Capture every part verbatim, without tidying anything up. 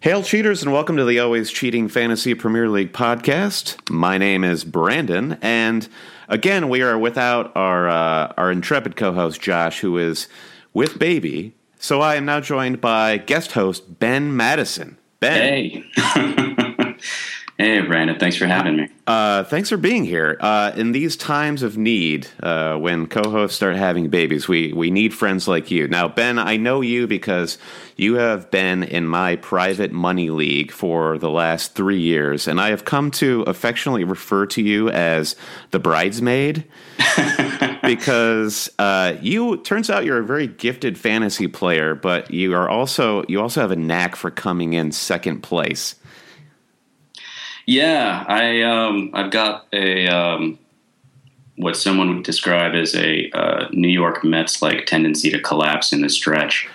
Hail cheaters and welcome to the Always Cheating Fantasy Premier League podcast. My name is Brandon, and again we are without our uh, our intrepid co-host Josh, who is with baby. So I am now joined by guest host Ben Madison. Ben. Hey. Hey, Brandon. Thanks for having me. Uh, thanks for being here. Uh, in these times of need, uh, when co-hosts start having babies, we, we need friends like you. Now, Ben, I know you because you have been in my private money league for the last three years, and I have come to affectionately refer to you as the bridesmaid because uh, you turns out you're a very gifted fantasy player, but you are also you also have a knack for coming in second place. Yeah, I um, I've got a um, what someone would describe as a uh, New York Mets-like tendency to collapse in the stretch.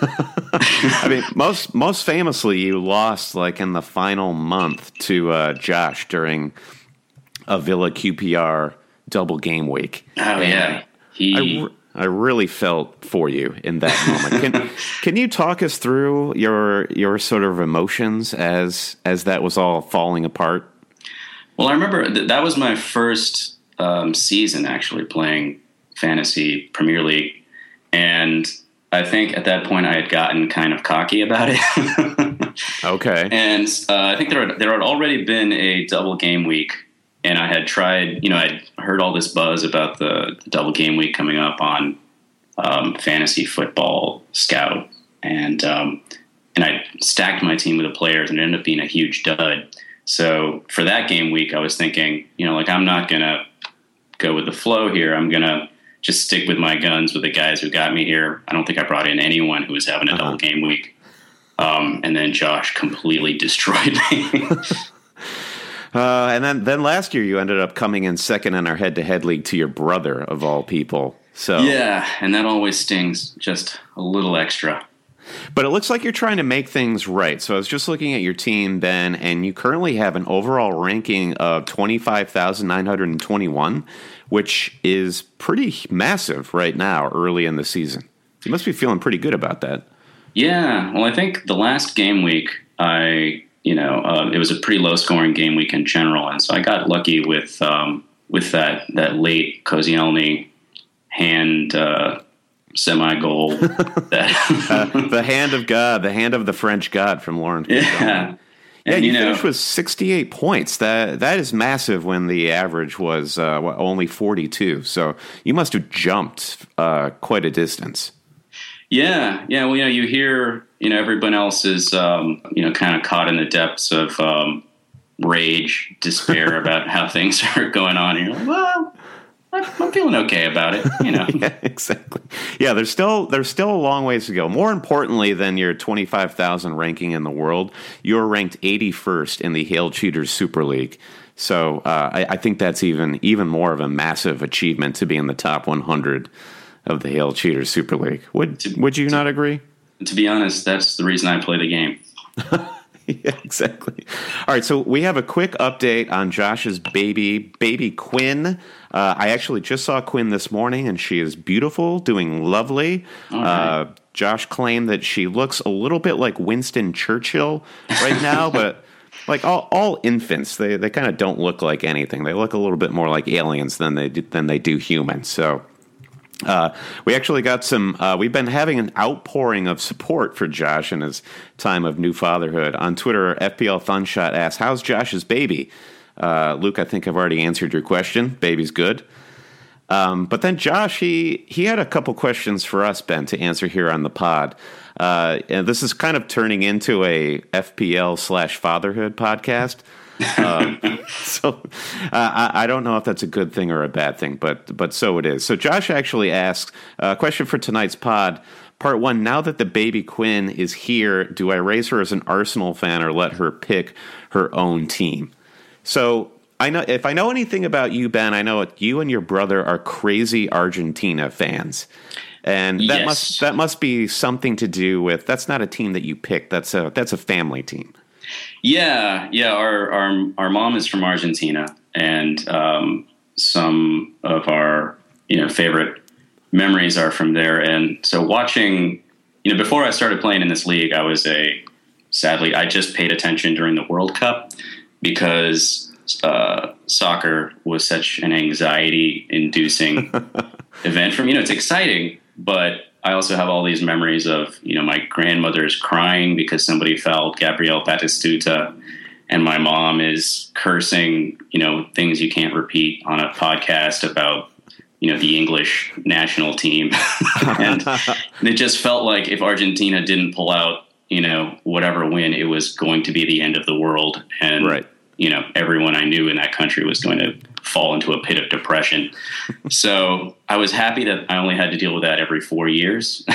I mean, most most famously, you lost like in the final month to uh, Josh during a Villa Q P R double game week. Oh and yeah, he. I, I really felt for you in that moment. Can can you talk us through your your sort of emotions as as that was all falling apart? Well, I remember th- that was my first um, season actually playing fantasy Premier League, and I think at that point I had gotten kind of cocky about it. Okay, and uh, I think there had, there had already been a double game week. And I had tried, you know, I'd heard all this buzz about the, the double game week coming up on um, Fantasy Football Scout, and um, and I stacked my team with the players, and it ended up being a huge dud. So for that game week, I was thinking, you know, like I'm not gonna go with the flow here. I'm gonna just stick with my guns with the guys who got me here. I don't think I brought in anyone who was having a uh-huh. double game week. Um, and then Josh completely destroyed me. Uh, and then, then last year you ended up coming in second in our head-to-head league to your brother, of all people. So yeah, and that always stings just a little extra. But it looks like you're trying to make things right. So I was just looking at your team, Ben, and you currently have an overall ranking of twenty-five thousand nine hundred twenty-one, which is pretty massive right now, early in the season. You must be feeling pretty good about that. Yeah, well, I think the last game week I... You know, uh, it was a pretty low-scoring game week in general, and so I got lucky with um, with that that late Koscielny hand uh, semi-goal. that uh, the hand of God, the hand of the French God from Laurent. Yeah, yeah. And, you, you know, finished with sixty-eight points. That that is massive when the average was uh, only forty-two. So you must have jumped uh, quite a distance. Yeah, yeah. Well, you know, you hear, you know, everyone else is, um, you know, kind of caught in the depths of um, rage, despair about how things are going on. And you're like, well, I'm feeling okay about it, you know. Yeah, exactly. Yeah, there's still there's still a long ways to go. More importantly than your twenty-five thousand ranking in the world, you're ranked eighty-first in the Hail Cheaters Super League. So uh, I, I think that's even even more of a massive achievement to be in the top one hundred of the Hail Cheaters Super League. Would to, would you to, not agree? To be honest, that's the reason I play the game. Yeah, exactly. All right, so we have a quick update on Josh's baby, baby Quinn. Uh, I actually just saw Quinn this morning, and she is beautiful, doing lovely. All right. Uh, Josh claimed that she looks a little bit like Winston Churchill right now, but like all, all infants, they, they kind of don't look like anything. They look a little bit more like aliens than they do, than they do humans. So. Uh, we actually got some, uh, we've been having an outpouring of support for Josh in his time of new fatherhood. On Twitter, F P L Thunshot asks, how's Josh's baby? Uh, Luke, I think I've already answered your question. Baby's good. Um, but then Josh, he, he had a couple questions for us, Ben, to answer here on the pod. Uh, and this is kind of turning into a F P L slash fatherhood podcast. uh, so uh, I, I don't know if that's a good thing or a bad thing, but but so it is. So Josh actually asks a uh, question for tonight's pod. Part one, now that the baby Quinn is here, do I raise her as an Arsenal fan or let her pick her own team? So I know if I know anything about you, Ben, I know that you and your brother are crazy Argentina fans. And that yes. must that must be something to do with, that's not a team that you picked. That's a that's a family team. Yeah, yeah. Our our our mom is from Argentina, and um, some of our you know favorite memories are from there. And so watching, you know, before I started playing in this league, I was a sadly, I just paid attention during the World Cup because uh, soccer was such an anxiety-inducing event for me. You know, it's exciting, but I also have all these memories of, you know, my grandmother's crying because somebody fouled Gabriel Batistuta, and my mom is cursing, you know, things you can't repeat on a podcast about, you know, the English national team. and, and it just felt like if Argentina didn't pull out, you know, whatever win, it was going to be the end of the world. And, right. you know, everyone I knew in that country was going to fall into a pit of depression. So I was happy that I only had to deal with that every four years.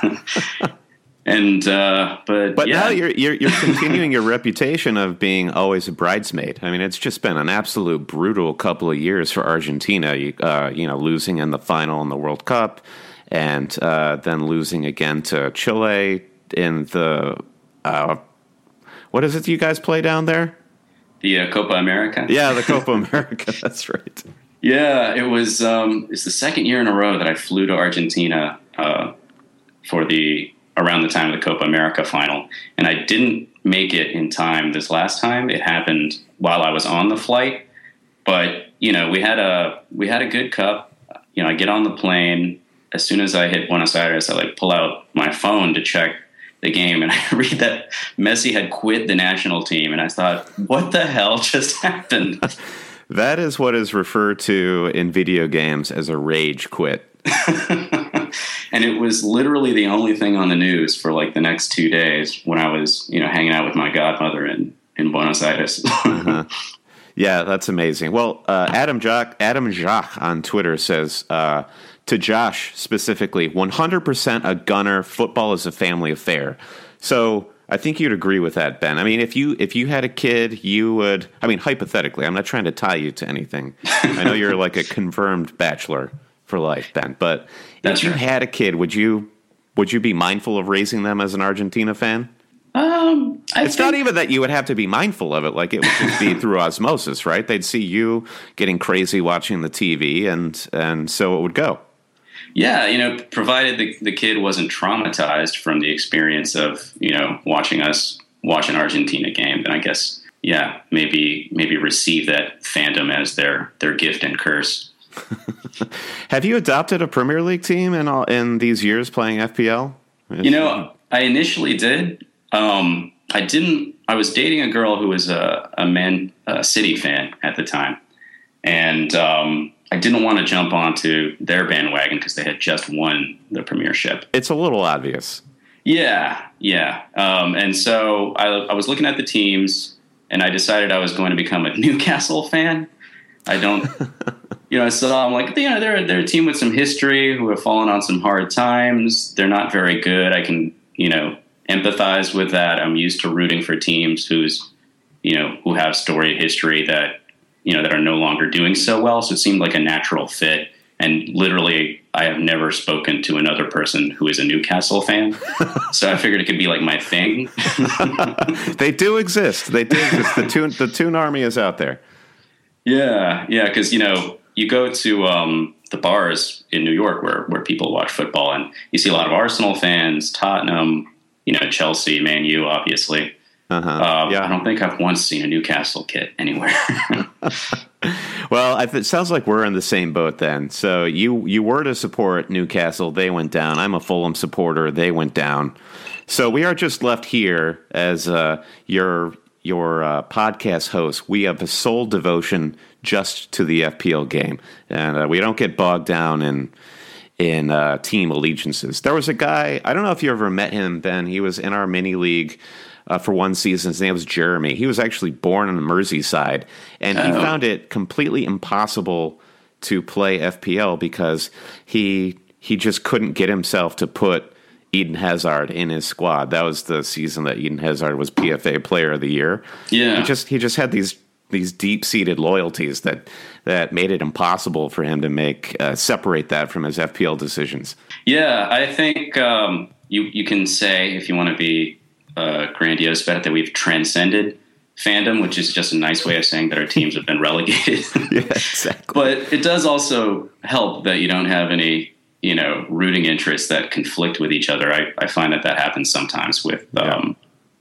And uh, but but yeah. now you're, you're you're continuing your reputation of being always a bridesmaid. I mean, it's just been an absolute brutal couple of years for Argentina. You, uh, you know, losing in the final in the World Cup, and uh, then losing again to Chile in the uh, what is it you guys play down there? The uh, Copa America. Yeah, the Copa America. That's right. Yeah, it was. Um, it's the second year in a row that I flew to Argentina uh, for the. around the time of the Copa America final. And I didn't make it in time this last time. It happened while I was on the flight. But, you know, we had a we had a good cup. You know, I get on the plane. As soon as I hit Buenos Aires, I like pull out my phone to check the game. And I read that Messi had quit the national team. And I thought, what the hell just happened? That is what is referred to in video games as a rage quit. And it was literally the only thing on the news for like the next two days when I was, you know, hanging out with my godmother in, in Buenos Aires. uh-huh. Yeah, that's amazing. Well, uh, Adam Jock, Adam Jacques on Twitter says, uh, to Josh specifically, one hundred percent a gunner, football is a family affair. So I think you'd agree with that, Ben. I mean, if you if you had a kid, you would, I mean, hypothetically, I'm not trying to tie you to anything. I know you're like a confirmed bachelor for life, Ben, but That's if you right. had a kid, would you would you be mindful of raising them as an Argentina fan? Um, I it's think, not even that you would have to be mindful of it. Like, it would just be through osmosis, right? They'd see you getting crazy watching the T V, and and so it would go. Yeah, you know, provided the, the kid wasn't traumatized from the experience of, you know, watching us watch an Argentina game, then I guess, yeah, maybe maybe receive that fandom as their their gift and curse. Have you adopted a Premier League team in all in these years playing F P L? You know, I initially did. Um, I didn't. I was dating a girl who was a, a Man a City fan at the time, and um, I didn't want to jump onto their bandwagon because they had just won the Premiership. It's a little obvious. Yeah, yeah. Um, and so I, I was looking at the teams, and I decided I was going to become a Newcastle fan. I don't. You know, so I'm like, you know, they're they're a team with some history who have fallen on some hard times. They're not very good. I can, you know, empathize with that. I'm used to rooting for teams who's, you know, who have storied history that, you know, that are no longer doing so well. So it seemed like a natural fit. And literally, I have never spoken to another person who is a Newcastle fan. So I figured it could be like my thing. They do exist. They do exist. The Toon, the Toon Army is out there. Yeah, yeah, because, you know, you go to um, the bars in New York where, where people watch football, and you see a lot of Arsenal fans, Tottenham, you know, Chelsea, Man U, obviously. Uh-huh. Uh, yeah. I don't think I've once seen a Newcastle kit anywhere. Well, I th- it sounds like we're in the same boat then. So you you were to support Newcastle, they went down. I'm a Fulham supporter, they went down. So we are just left here as uh, your your uh, podcast host. We have a sole devotion just to the F P L game, and uh, we don't get bogged down in in uh, team allegiances. There was a guy, I don't know if you ever met him, Ben. He was in our mini league uh, for one season. His name was Jeremy. He was actually born in Merseyside, and he Oh. found it completely impossible to play F P L because he he just couldn't get himself to put Eden Hazard in his squad. That was the season that Eden Hazard was P F A Player of the Year. Yeah. He just he just had these these deep-seated loyalties that that made it impossible for him to make uh, separate that from his F P L decisions. Yeah, I think um, you you can say, if you want to be uh, grandiose about it, that we've transcended fandom, which is just a nice way of saying that our teams have been relegated. Yeah, exactly. But it does also help that you don't have any, you know, rooting interests that conflict with each other. I, I find that that happens sometimes with, um, you know, with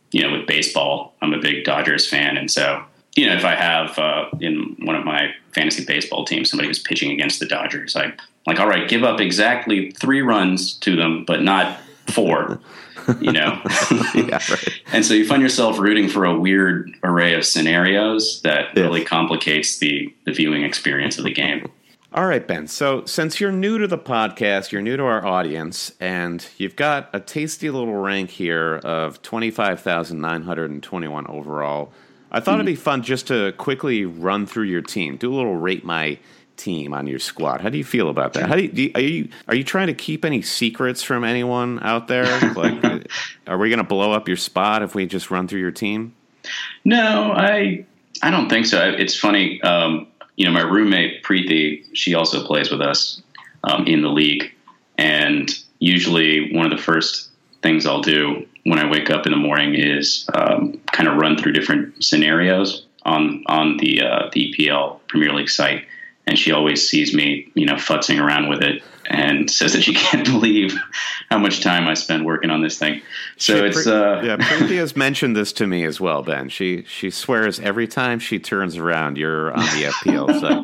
baseball. I'm a big Dodgers fan. And so, you know, if I have uh, in one of my fantasy baseball teams, somebody who's pitching against the Dodgers, I like, all right, give up exactly three runs to them, but not four, you know? Yeah, right. And so you find yourself rooting for a weird array of scenarios that Yeah. really complicates the, the viewing experience of the game. All right, Ben. So since you're new to the podcast, you're new to our audience, and you've got a tasty little rank here of twenty-five thousand nine hundred twenty-one overall, I thought mm-hmm. it'd be fun just to quickly run through your team, do a little rate my team on your squad. How do you feel about that? How do you, do you, are you are you trying to keep any secrets from anyone out there? Like, are we going to blow up your spot if we just run through your team? No, I I don't think so. It's funny. Um, you know, my roommate Preeti, she also plays with us um, in the league, and usually one of the first things I'll do when I wake up in the morning is um, kind of run through different scenarios on on the uh, the E P L Premier League site. And she always sees me, you know, futzing around with it and says that she can't believe how much time I spend working on this thing. So she, it's uh, yeah. Preeti has mentioned this to me as well, Ben. She she swears every time she turns around, you're on the F P L site.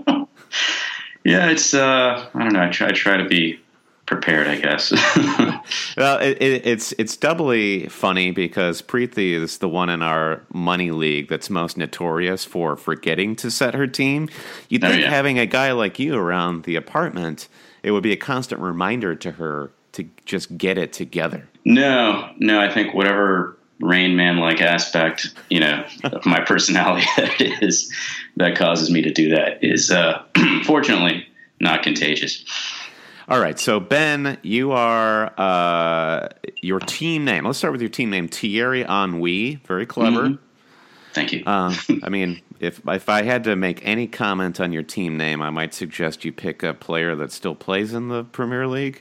Yeah, it's uh, I don't know. I try I try to be prepared, I guess. Well, it, it, it's it's doubly funny because Preeti is the one in our money league that's most notorious for forgetting to set her team. You'd think oh, yeah. having a guy like you around the apartment, it would be a constant reminder to her to just get it together. No, no, I think whatever Rain Man-like aspect, you know, of my personality that is that causes me to do that is uh, fortunately not contagious. All right, so Ben, you are uh, your team name. Let's start with your team name, Thierry Henry. Very clever. Mm-hmm. Thank you. uh, I mean, if if I had to make any comment on your team name, I might suggest you pick a player that still plays in the Premier League.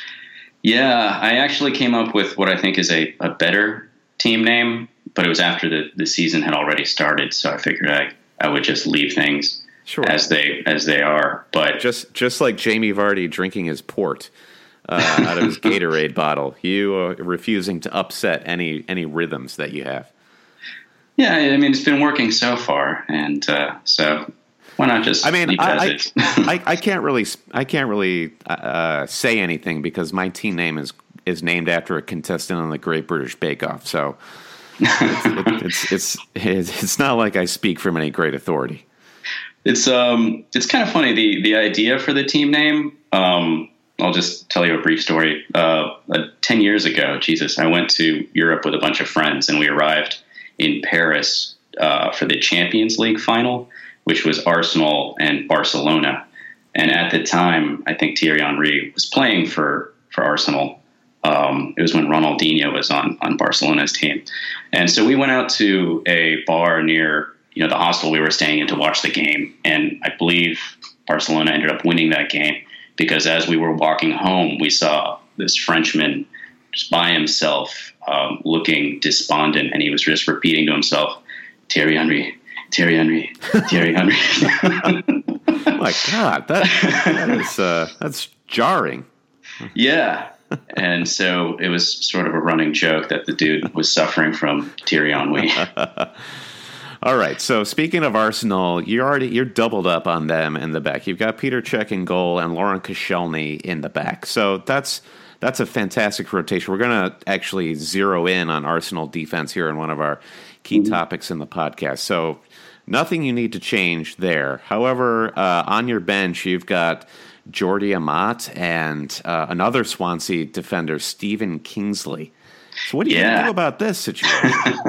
Yeah, I actually came up with what I think is a, a better team name, but it was after the, the season had already started, so I figured I, I would just leave things. Sure. As they as they are, but just just like Jamie Vardy drinking his port uh, out of his Gatorade bottle, you are refusing to upset any any rhythms that you have. Yeah, I mean it's been working so far, and uh, so why not just? I mean, leave it I, as I, I I can't really I can't really uh, say anything because my team name is is named after a contestant on the Great British Bake Off, so it's, it, it's it's it's it's not like I speak from any great authority. It's um it's kind of funny the the idea for the team name. Um, I'll just tell you a brief story. Uh, uh, ten years ago, Jesus, I went to Europe with a bunch of friends, and we arrived in Paris uh, for the Champions League final, which was Arsenal and Barcelona. And at the time, I think Thierry Henry was playing for for Arsenal. Um, it was when Ronaldinho was on on Barcelona's team, and so we went out to a bar near, you know, the hostel we were staying in to watch the game. And I believe Barcelona ended up winning that game because as we were walking home, we saw this Frenchman just by himself, um, looking despondent. And he was just repeating to himself, Thierry Henry, Thierry Henry, Thierry Henry. Oh my God, that, that is, uh, that's jarring. Yeah. And so it was sort of a running joke that the dude was suffering from Thierry Henry. All right. So speaking of Arsenal, you're already you're doubled up on them in the back. You've got Peter Cech in goal and Laurent Koscielny in the back. So that's that's a fantastic rotation. We're going to actually zero in on Arsenal defense here in one of our key mm-hmm. topics in the podcast. So nothing you need to change there. However, uh, on your bench, you've got Jordi Amat and uh, another Swansea defender, Stephen Kingsley. So what do you yeah. do about this situation?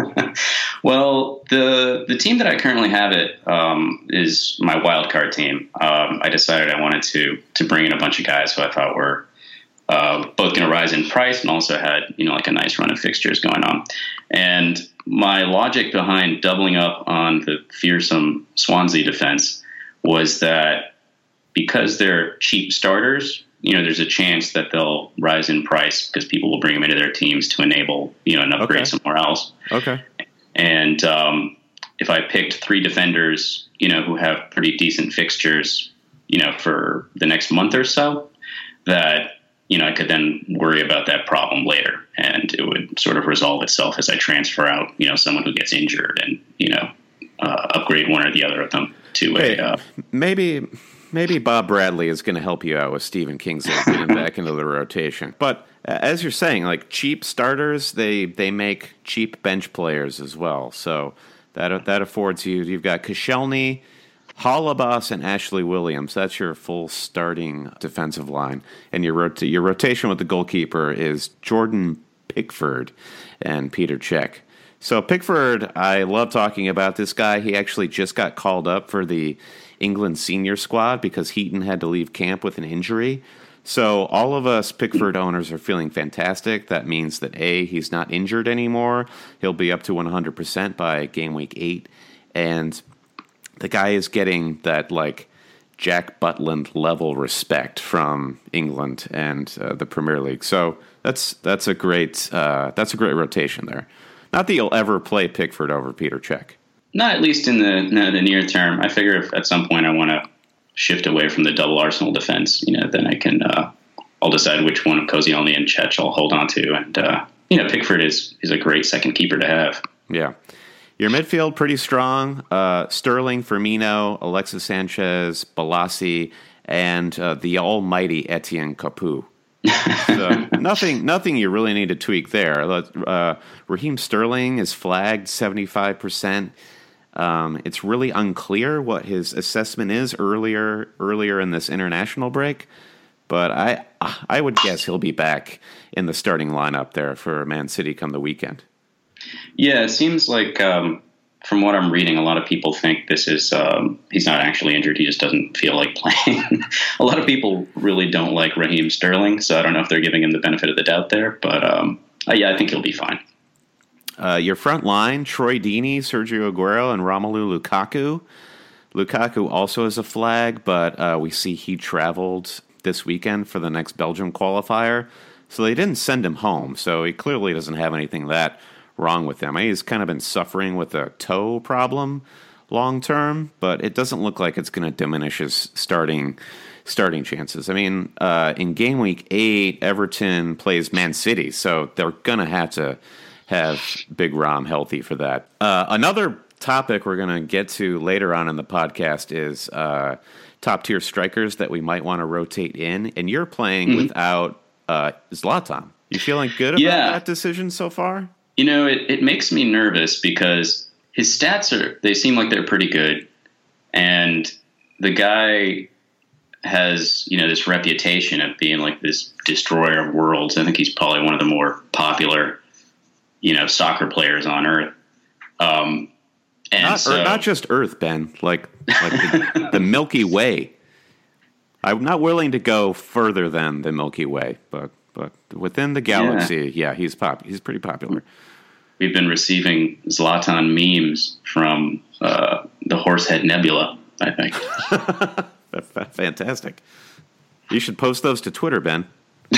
Well, the the team that I currently have it um, is my wild card team. Um, I decided I wanted to to bring in a bunch of guys who I thought were uh, both going to rise in price and also had, you know, like a nice run of fixtures going on. And my logic behind doubling up on the fearsome Swansea defense was that because they're cheap starters, you know, there's a chance that they'll rise in price because people will bring them into their teams to enable, you know, an upgrade okay. somewhere else. Okay. And um, if I picked three defenders, you know, who have pretty decent fixtures, you know, for the next month or so, that, you know, I could then worry about that problem later, and it would sort of resolve itself as I transfer out, you know, someone who gets injured and, you know, uh, upgrade one or the other of them to hey, a. Uh, maybe maybe Bob Bradley is going to help you out with Stephen Kingsley getting back into the rotation. But as you're saying, like cheap starters, they they make cheap bench players as well. So that that affords you. You've got Koscielny, Holebas, and Ashley Williams. That's your full starting defensive line, and your rot- your rotation with the goalkeeper is Jordan Pickford and Peter Cech. So Pickford, I love talking about this guy. He actually just got called up for the England senior squad because Heaton had to leave camp with an injury. So all of us Pickford owners are feeling fantastic. That means that A, he's not injured anymore. He'll be up to one hundred percent by game week eight. And the guy is getting that, like, Jack Butland level respect from England and uh, the Premier League. So that's that's a great uh, that's a great rotation there. Not that you'll ever play Pickford over Peter Cech. Not at least in the no, the near term. I figure if at some point I want to shift away from the double Arsenal defense, you know, then I can uh, I'll decide which one of Koscielny and Cech I'll hold on to, and uh, you know, Pickford is is a great second keeper to have. Yeah. Your midfield, pretty strong. Uh, Sterling, Firmino, Alexis Sanchez, Balassi, and uh, the almighty Etienne Capoue. So nothing nothing you really need to tweak there. Uh, Raheem Sterling is flagged seventy-five percent. Um, it's really unclear what his assessment is earlier earlier in this international break, but I I would guess he'll be back in the starting lineup there for Man City come the weekend. Yeah, it seems like um, from what I'm reading, a lot of people think this is um, he's not actually injured. He just doesn't feel like playing. A lot of people really don't like Raheem Sterling, so I don't know if they're giving him the benefit of the doubt there. But um, uh, yeah, I think he'll be fine. Uh, your front line, Troy Deeney, Sergio Aguero, and Romelu Lukaku. Lukaku also has a flag, but uh, we see he traveled this weekend for the next Belgium qualifier. So they didn't send him home, so he clearly doesn't have anything that wrong with him. He's kind of been suffering with a toe problem long term, but it doesn't look like it's going to diminish his starting starting chances. I mean, uh, in game week eight, Everton plays Man City, so they're going to have to have Big Rom healthy for that. Uh, another topic we're going to get to later on in the podcast is uh, top-tier strikers that we might want to rotate in, and you're playing mm-hmm. without uh, Zlatan. You feeling good about yeah. that decision so far? You know, it, it makes me nervous because his stats are, they seem like they're pretty good. And the guy has, you know, this reputation of being like this destroyer of worlds. I think he's probably one of the more popular, you know, soccer players on earth. Um, and not, so, not just Earth, Ben, like, like the, the Milky Way. I'm not willing to go further than the Milky Way, but but within the galaxy, yeah, yeah he's pop. He's pretty popular. We've been receiving Zlatan memes from uh, the Horsehead Nebula, I think. Fantastic. You should post those to Twitter, Ben.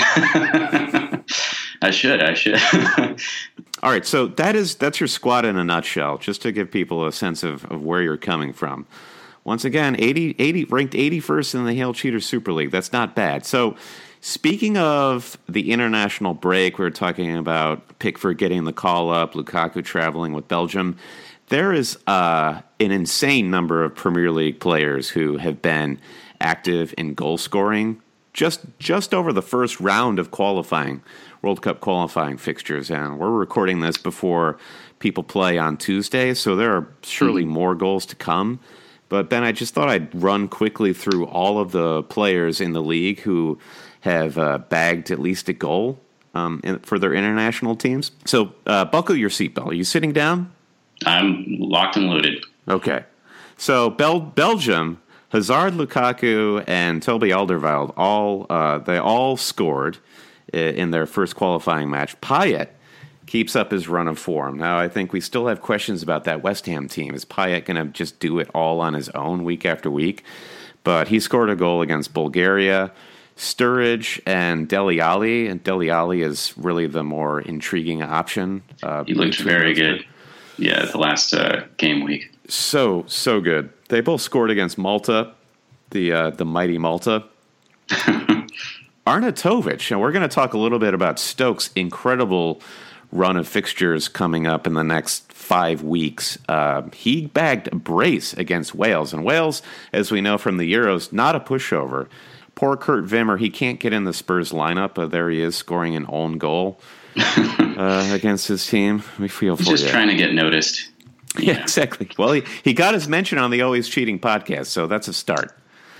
I should. I should. All right, so that is that's your squad in a nutshell, just to give people a sense of, of where you're coming from. Once again, eighty, eighty, ranked eighty-first in the Hail Cheaters Super League. That's not bad. So, speaking of the international break, we were talking about Pickford getting the call up, Lukaku traveling with Belgium. There is uh, an insane number of Premier League players who have been active in goal scoring just just over the first round of qualifying, World Cup qualifying fixtures. And we're recording this before people play on Tuesday, so there are surely mm-hmm. more goals to come. But, Ben, I just thought I'd run quickly through all of the players in the league who have uh, bagged at least a goal um, in, for their international teams. So, uh, buckle your seatbelt. Are you sitting down? I'm locked and loaded. Okay. So, Bel- Belgium, Hazard, Lukaku, and Toby Alderweireld, all, uh, they all scored in their first qualifying match. Payet keeps up his run of form. Now, I think we still have questions about that West Ham team. Is Payet going to just do it all on his own week after week? But he scored a goal against Bulgaria. Sturridge and Dele Alli, and Dele Alli is really the more intriguing option. Uh, he looked very good. Yeah, the last uh, game week. So, so good. They both scored against Malta, the uh, the mighty Malta. Arnautovic, and we're going to talk a little bit about Stoke's incredible run of fixtures coming up in the next five weeks. Uh, he bagged a brace against Wales, and Wales, as we know from the Euros, not a pushover. Poor Kurt Wimmer, he can't get in the Spurs lineup, but there he is scoring an own goal uh, against his team. We feel for He's just you. trying to get noticed. Yeah, yeah, exactly. Well, he, he got his mention on the Always Cheating podcast, so that's a start.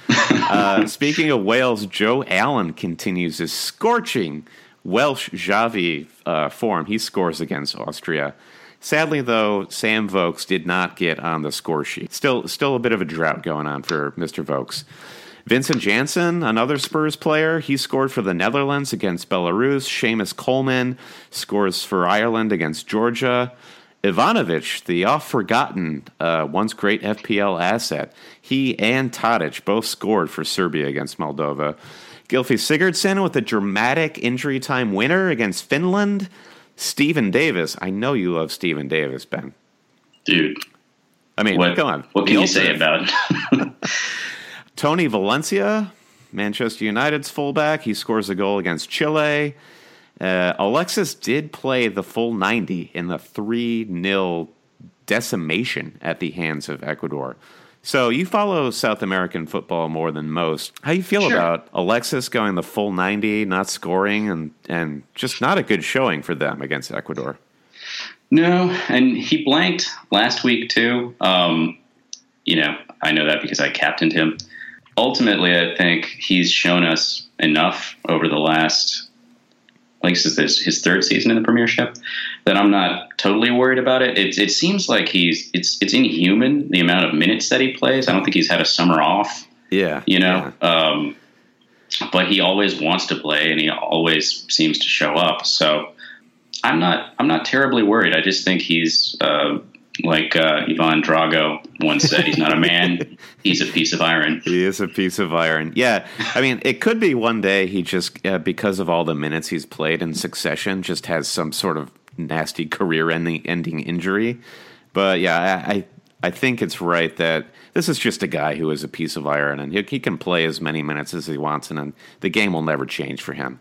uh, speaking of Wales, Joe Allen continues his scorching Welsh Xavi uh, form. He scores against Austria. Sadly, though, Sam Vokes did not get on the score sheet. Still, still a bit of a drought going on for Mister Vokes. Vincent Janssen, another Spurs player, he scored for the Netherlands against Belarus. Seamus Coleman scores for Ireland against Georgia. Ivanovic, the oft-forgotten, uh, once great F P L asset, he and Tadic both scored for Serbia against Moldova. Gylfi Sigurdsson with a dramatic injury time winner against Finland. Stephen Davis, I know you love Stephen Davis, Ben. Dude. I mean, what, come on. What can you say about it? Tony Valencia, Manchester United's fullback. He scores a goal against Chile. Uh, Alexis did play the full ninety in the three nil decimation at the hands of Ecuador. So you follow South American football more than most. How you feel Sure. about Alexis going the full ninety, not scoring, and, and just not a good showing for them against Ecuador? No, and he blanked last week too. Um, you know, I know that because I captained him. Ultimately, I think he's shown us enough over the last, like this is his third season in the Premiership, that I'm not totally worried about it. It, it seems like he's it's it's inhuman the amount of minutes that he plays. I don't think he's had a summer off. Yeah, you know, yeah. Um, but he always wants to play, and he always seems to show up. So I'm not I'm not terribly worried. I just think he's uh, like uh, Ivan Drago once said, he's not a man, he's a piece of iron. He is a piece of iron. Yeah, I mean, it could be one day he just, uh, because of all the minutes he's played in succession, just has some sort of nasty career-ending ending injury. But yeah, I, I I think it's right that this is just a guy who is a piece of iron, and he, he can play as many minutes as he wants, and, and the game will never change for him.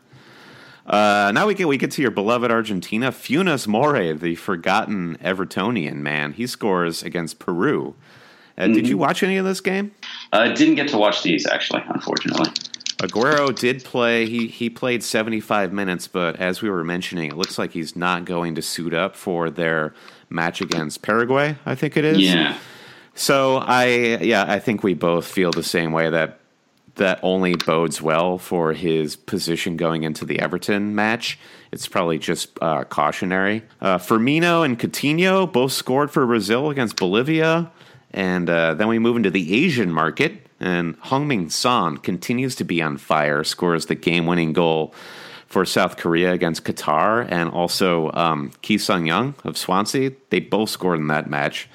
Uh, now we get we get to your beloved Argentina. Funes Mori, the forgotten Evertonian man, he scores against Peru. Uh, mm-hmm. Did you watch any of this game? I uh, didn't get to watch these, actually, unfortunately. Aguero did play. He he played seventy-five minutes, but as we were mentioning, it looks like he's not going to suit up for their match against Paraguay, I think it is. Yeah. So I yeah, I think we both feel the same way, that that only bodes well for his position going into the Everton match. It's probably just uh, cautionary. Uh, Firmino and Coutinho both scored for Brazil against Bolivia. And uh, then we move into the Asian market, and Heung-min Son continues to be on fire, scores the game-winning goal for South Korea against Qatar, and also um, Ki Sung-young of Swansea. They both scored in that match.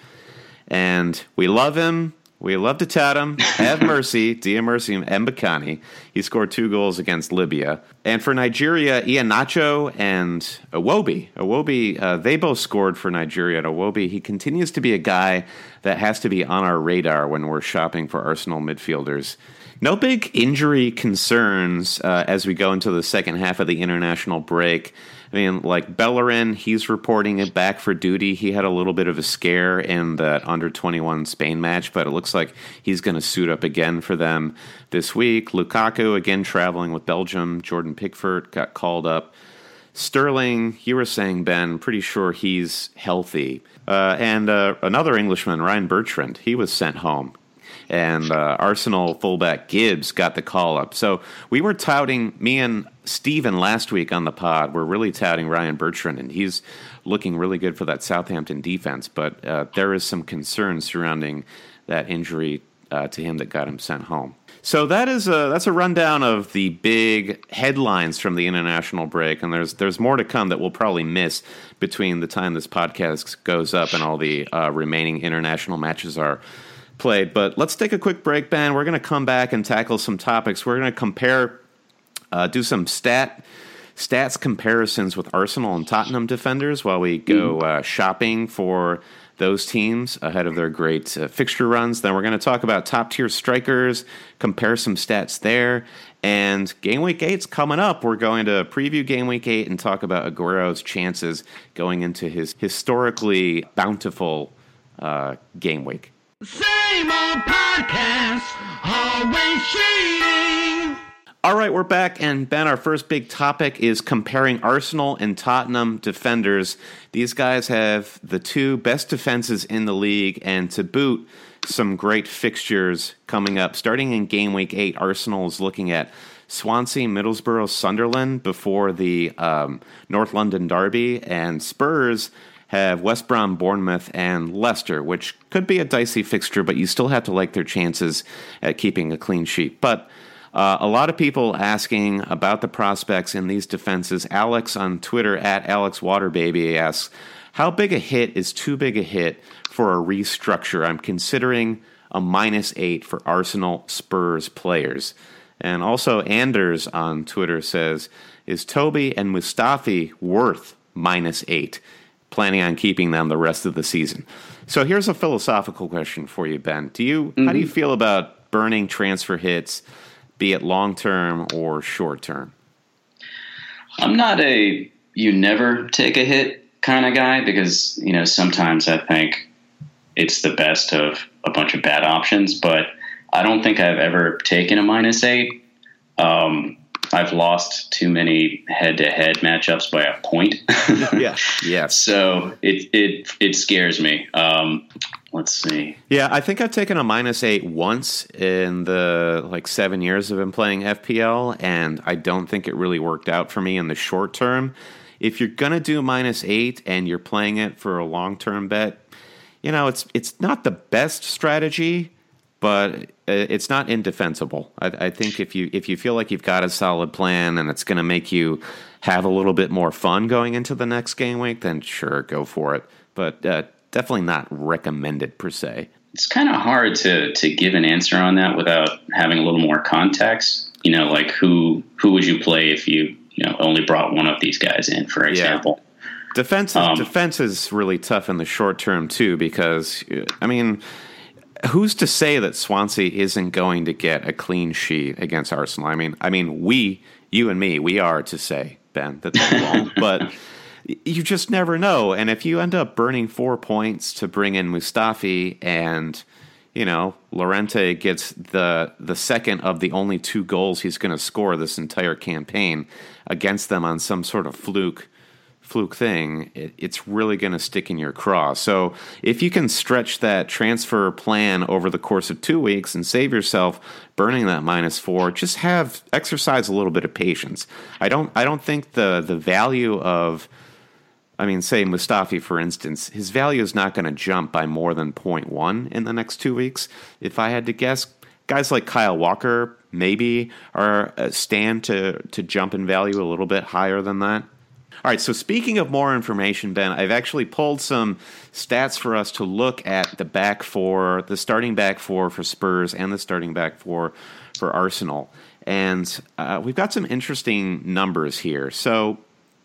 And we love him. We love to tout him. Have mercy. Dia mercy Mbakani. He scored two goals against Libya. And for Nigeria, Iheanacho and Iwobi. Iwobi, uh, they both scored for Nigeria. And Iwobi, he continues to be a guy that has to be on our radar when we're shopping for Arsenal midfielders. No big injury concerns uh, as we go into the second half of the international break. I mean, like Bellerin, he's reporting it back for duty. He had a little bit of a scare in that under twenty-one Spain match, but it looks like he's going to suit up again for them this week. Lukaku, again, traveling with Belgium. Jordan Pickford got called up. Sterling, you were saying, Ben, pretty sure he's healthy. Uh, and uh, another Englishman, Ryan Bertrand, he was sent home. And uh, Arsenal fullback Gibbs got the call-up. So we were touting, me and Steven last week on the pod, we're really touting Ryan Bertrand, and he's looking really good for that Southampton defense. But uh, there is some concern surrounding that injury uh, to him that got him sent home. So that is a, that's a rundown of the big headlines from the international break, and there's there's more to come that we'll probably miss between the time this podcast goes up and all the uh, remaining international matches are played. But let's take a quick break, Ben. We're going to come back and tackle some topics. We're going to compare, uh, do some stat stats comparisons with Arsenal and Tottenham defenders while we go uh, shopping for those teams ahead of their great uh, fixture runs. Then we're going to talk about top-tier strikers, compare some stats there. And Game Week eight's coming up. We're going to preview Game Week eight and talk about Aguero's chances going into his historically bountiful uh, game week. Same old podcast, always cheating. All right, we're back, and Ben, our first big topic is comparing Arsenal and Tottenham defenders. These guys have the two best defenses in the league, and to boot, some great fixtures coming up. Starting in Game Week eight, Arsenal is looking at Swansea, Middlesbrough, Sunderland before the um, North London derby, and Spurs have West Brom, Bournemouth, and Leicester, which could be a dicey fixture, but you still have to like their chances at keeping a clean sheet. But Uh, a lot of people asking about the prospects in these defenses. Alex on Twitter, at Alex Waterbaby, asks, how big a hit is too big a hit for a restructure? I'm considering a minus eight for Arsenal Spurs players. And also Anders on Twitter says, is Toby and Mustafi worth minus eight? Planning on keeping them the rest of the season. So here's a philosophical question for you, Ben. Do you mm-hmm. How do you feel about burning transfer hits, be it long-term or short-term? I'm not a you never take a hit kind of guy because, you know, sometimes I think it's the best of a bunch of bad options, but I don't think I've ever taken a minus eight. Um, I've lost too many head-to-head matchups by a point. yeah, yeah. So it it it scares me. Um, let's see. Yeah, I think I've taken a minus eight once in the like seven years I've been playing F P L, and I don't think it really worked out for me in the short term. If you're gonna do minus eight and you're playing it for a long-term bet, you know, it's it's not the best strategy, but it's not indefensible. I, I think if you if you feel like you've got a solid plan and it's going to make you have a little bit more fun going into the next game week, then sure, go for it. But uh, definitely not recommended per se. It's kind of hard to to give an answer on that without having a little more context. You know, like who who would you play if you you know only brought one of these guys in, for example. Yeah. Defense um, defense is really tough in the short term too, because I mean, who's to say that Swansea isn't going to get a clean sheet against Arsenal? I mean, I mean, we, you and me, we are to say, Ben, that they won't, but you just never know. And if you end up burning four points to bring in Mustafi, and you know Llorente gets the the second of the only two goals he's going to score this entire campaign against them on some sort of fluke. fluke thing, it, it's really going to stick in your craw. So if you can stretch that transfer plan over the course of two weeks and save yourself burning that minus four, just have exercise a little bit of patience. I don't I don't think the the value of, I mean, say Mustafi, for instance, his value is not going to jump by more than zero point one in the next two weeks. If I had to guess, guys like Kyle Walker maybe are uh, stand to to jump in value a little bit higher than that. All right, so speaking of more information, Ben, I've actually pulled some stats for us to look at the back four, the starting back four for Spurs and the starting back four for Arsenal. And uh, we've got some interesting numbers here. So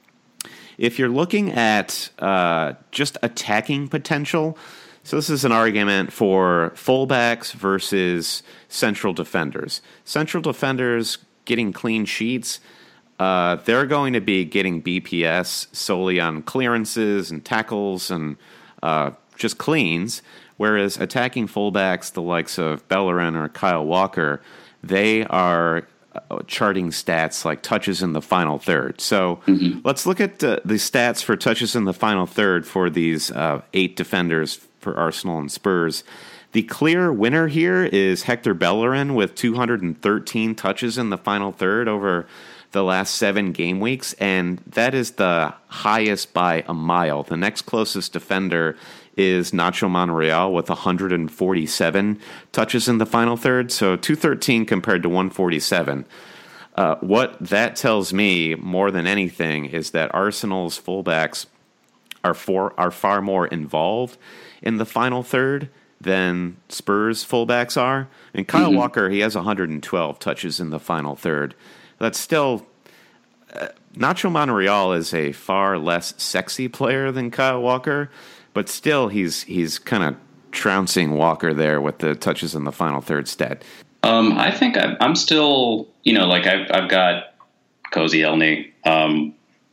if you're looking at uh, just attacking potential, so this is an argument for fullbacks versus central defenders. Central defenders getting clean sheets, Uh, they're going to be getting B P S solely on clearances and tackles and uh, just cleans, whereas attacking fullbacks, the likes of Bellerin or Kyle Walker, they are uh, charting stats like touches in the final third. So mm-hmm. let's look at the, the stats for touches in the final third for these uh, eight defenders for Arsenal and Spurs. The clear winner here is Hector Bellerin with two hundred thirteen touches in the final third over the last seven game weeks, and that is the highest by a mile. The next closest defender is Nacho Monreal with one hundred forty-seven touches in the final third, so two hundred thirteen compared to one hundred forty-seven. Uh, what that tells me more than anything is that Arsenal's fullbacks are for, are far more involved in the final third than Spurs fullbacks are. And Kyle mm-hmm. Walker, he has one hundred twelve touches in the final third. That's still uh, Nacho Monreal is a far less sexy player than Kyle Walker, but still he's he's kind of trouncing Walker there with the touches in the final third stat. Um, I think I'm, I'm still, you know, like I've, I've got Koscielny. Um,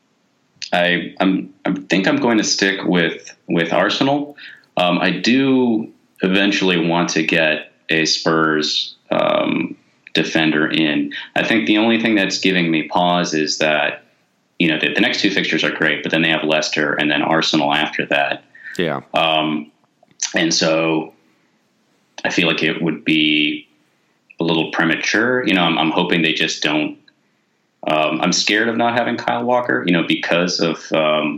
I, I'm, I think I'm going to stick with, with Arsenal. Um, I do eventually want to get a Spurs um, defender in. I think the only thing that's giving me pause is that, you know, the, the next two fixtures are great, but then they have Leicester and then Arsenal after that. Yeah. Um, and so I feel like it would be a little premature. You know, I'm, I'm hoping they just don't. Um, I'm scared of not having Kyle Walker, you know, because of um,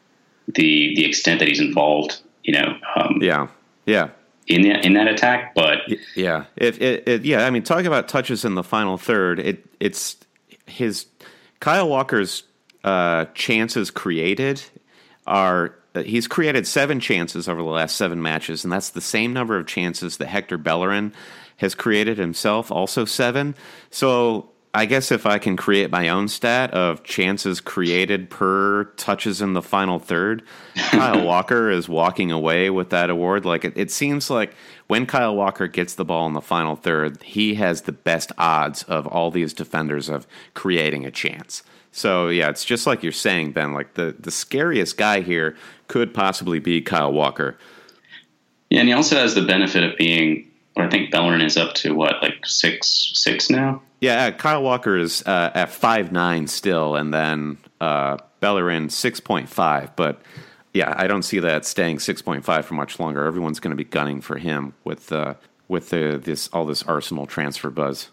the the extent that he's involved, you know. Um, yeah, yeah. In the, in that attack, but yeah, it, it, it, yeah. I mean, talking about touches in the final third, it it's his Kyle Walker's uh, chances created are. He's created seven chances over the last seven matches, and that's the same number of chances that Hector Bellerin has created himself, also seven. So I guess if I can create my own stat of chances created per touches in the final third, Kyle Walker is walking away with that award. Like it, it seems like when Kyle Walker gets the ball in the final third, he has the best odds of all these defenders of creating a chance. So, yeah, it's just like you're saying, Ben, like the, the scariest guy here could possibly be Kyle Walker. Yeah, and he also has the benefit of being, I think Bellerin is up to, what, like six six now? Yeah, uh, Kyle Walker is uh, at five nine still, and then uh, Bellerin six point five. But, yeah, I don't see that staying six point five for much longer. Everyone's going to be gunning for him with uh, with the, this all this Arsenal transfer buzz.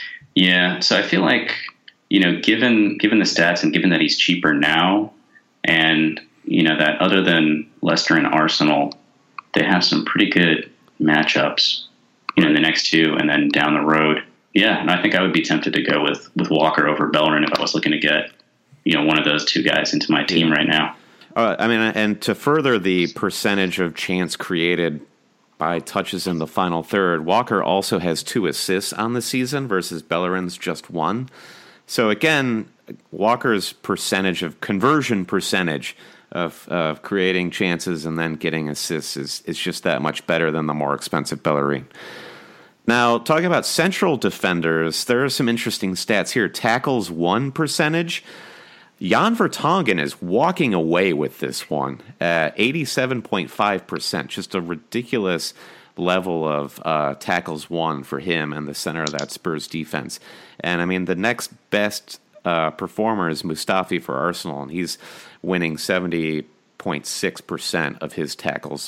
Yeah, so I feel like, you know, given given the stats and given that he's cheaper now, and, you know, that other than Leicester and Arsenal, they have some pretty good matchups, you know, in the next two and then down the road. Yeah, and I think I would be tempted to go with, with Walker over Bellerin if I was looking to get, you know, one of those two guys into my team right now. Uh, I mean, and to further the percentage of chance created by touches in the final third, Walker also has two assists on the season versus Bellerin's just one. So again, Walker's percentage of conversion percentage of, of creating chances and then getting assists is, is just that much better than the more expensive Bellerin. Now, talking about central defenders, there are some interesting stats here. Tackles one percentage. Jan Vertonghen is walking away with this one at eighty-seven point five percent. Just a ridiculous level of uh, tackles won for him and the center of that Spurs defense. And, I mean, the next best uh, performer is Mustafi for Arsenal, and he's winning seventy point six percent of his tackles.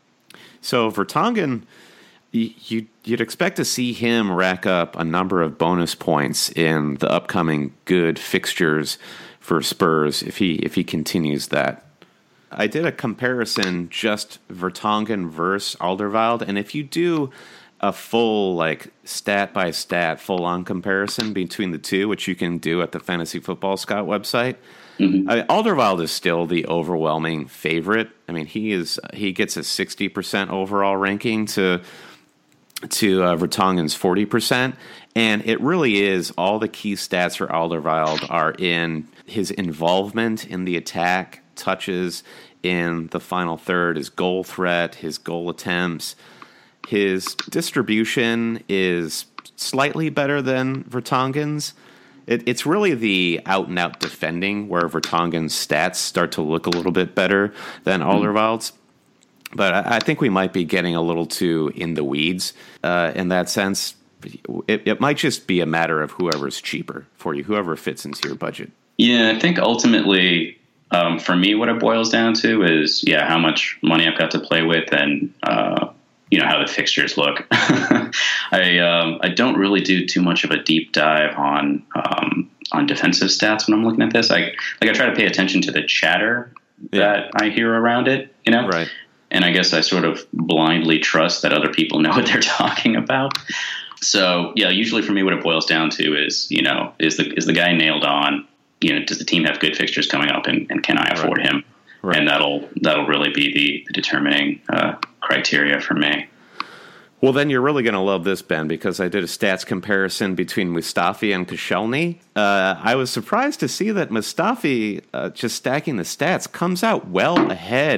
So Vertonghen, you, you'd expect to see him rack up a number of bonus points in the upcoming good fixtures for Spurs if he if he continues that. I did a comparison just Vertonghen versus Alderweireld, and if you do a full like stat by stat full on comparison between the two, which you can do at the Fantasy Football Scout website, mm-hmm. I mean, Alderweireld is still the overwhelming favorite. I mean, he is he gets a sixty percent overall ranking to to uh, Vertonghen's forty percent, and it really is all the key stats for Alderweireld are in his involvement in the attack, touches in the final third, his goal threat, his goal attempts. His distribution is slightly better than Vertonghen's. It, it's really the out-and-out defending where Vertonghen's stats start to look a little bit better than Alderweireld's. But I, I think we might be getting a little too in the weeds uh, in that sense. It, it might just be a matter of whoever's cheaper for you, whoever fits into your budget. Yeah, I think ultimately, um, for me, what it boils down to is, yeah, how much money I've got to play with and, uh, you know, how the fixtures look. I um, I don't really do too much of a deep dive on um, on defensive stats when I'm looking at this. I like I try to pay attention to the chatter that yeah. I hear around it, you know? Right. And I guess I sort of blindly trust that other people know what they're talking about. So, yeah, usually for me what it boils down to is, you know, is the is the guy nailed on? You know, does the team have good fixtures coming up, and, and can I afford right. him? Right. And that'll that'll really be the, the determining uh, criteria for me. Well, then you're really going to love this, Ben, because I did a stats comparison between Mustafi and Koscielny. Uh, I was surprised to see that Mustafi, uh, just stacking the stats, comes out well ahead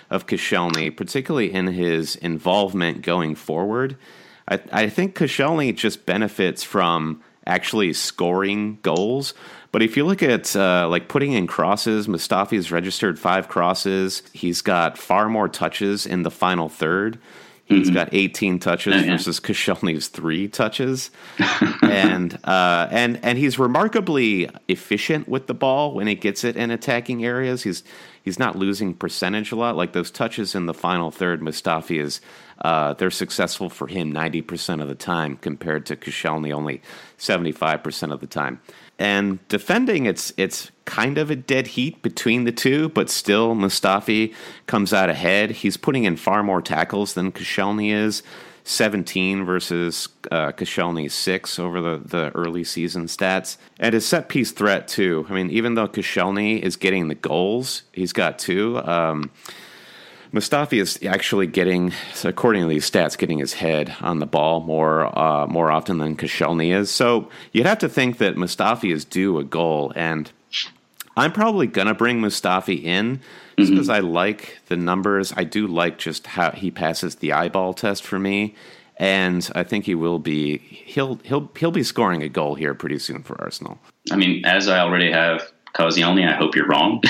of Koscielny, particularly in his involvement going forward. I, I think Koscielny just benefits from actually scoring goals. But if you look at uh, like putting in crosses, Mustafi's registered five crosses. He's got far more touches in the final third. He's mm-hmm. got eighteen touches oh, yeah. versus Koscielny's three touches, and uh, and and he's remarkably efficient with the ball when he gets it in attacking areas. He's he's not losing percentage a lot. Like those touches in the final third, Mustafi is uh, they're successful for him ninety percent of the time compared to Koscielny only seventy-five percent of the time. And defending, it's it's kind of a dead heat between the two, but still Mustafi comes out ahead. He's putting in far more tackles than Koscielny is, seventeen versus uh, Koscielny's six over the, the early season stats. And his set-piece threat, too. I mean, even though Koscielny is getting the goals, he's got two. Um, Mustafi is actually getting, according to these stats, getting his head on the ball more uh, more often than Koscielny is. So you'd have to think that Mustafi is due a goal, and I'm probably going to bring Mustafi in just because mm-hmm. I like the numbers. I do like just how he passes the eyeball test for me, and I think he will be he'll he'll he'll be scoring a goal here pretty soon for Arsenal. I mean, as I already have Koscielny, I hope you're wrong.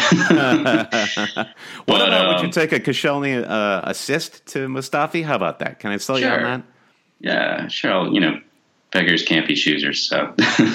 What about, um, would you take a Koscielny uh, assist to Mustafi? How about that? Can I sell sure. you on that? Yeah, sure. I'll, you know, beggars can't be choosers. So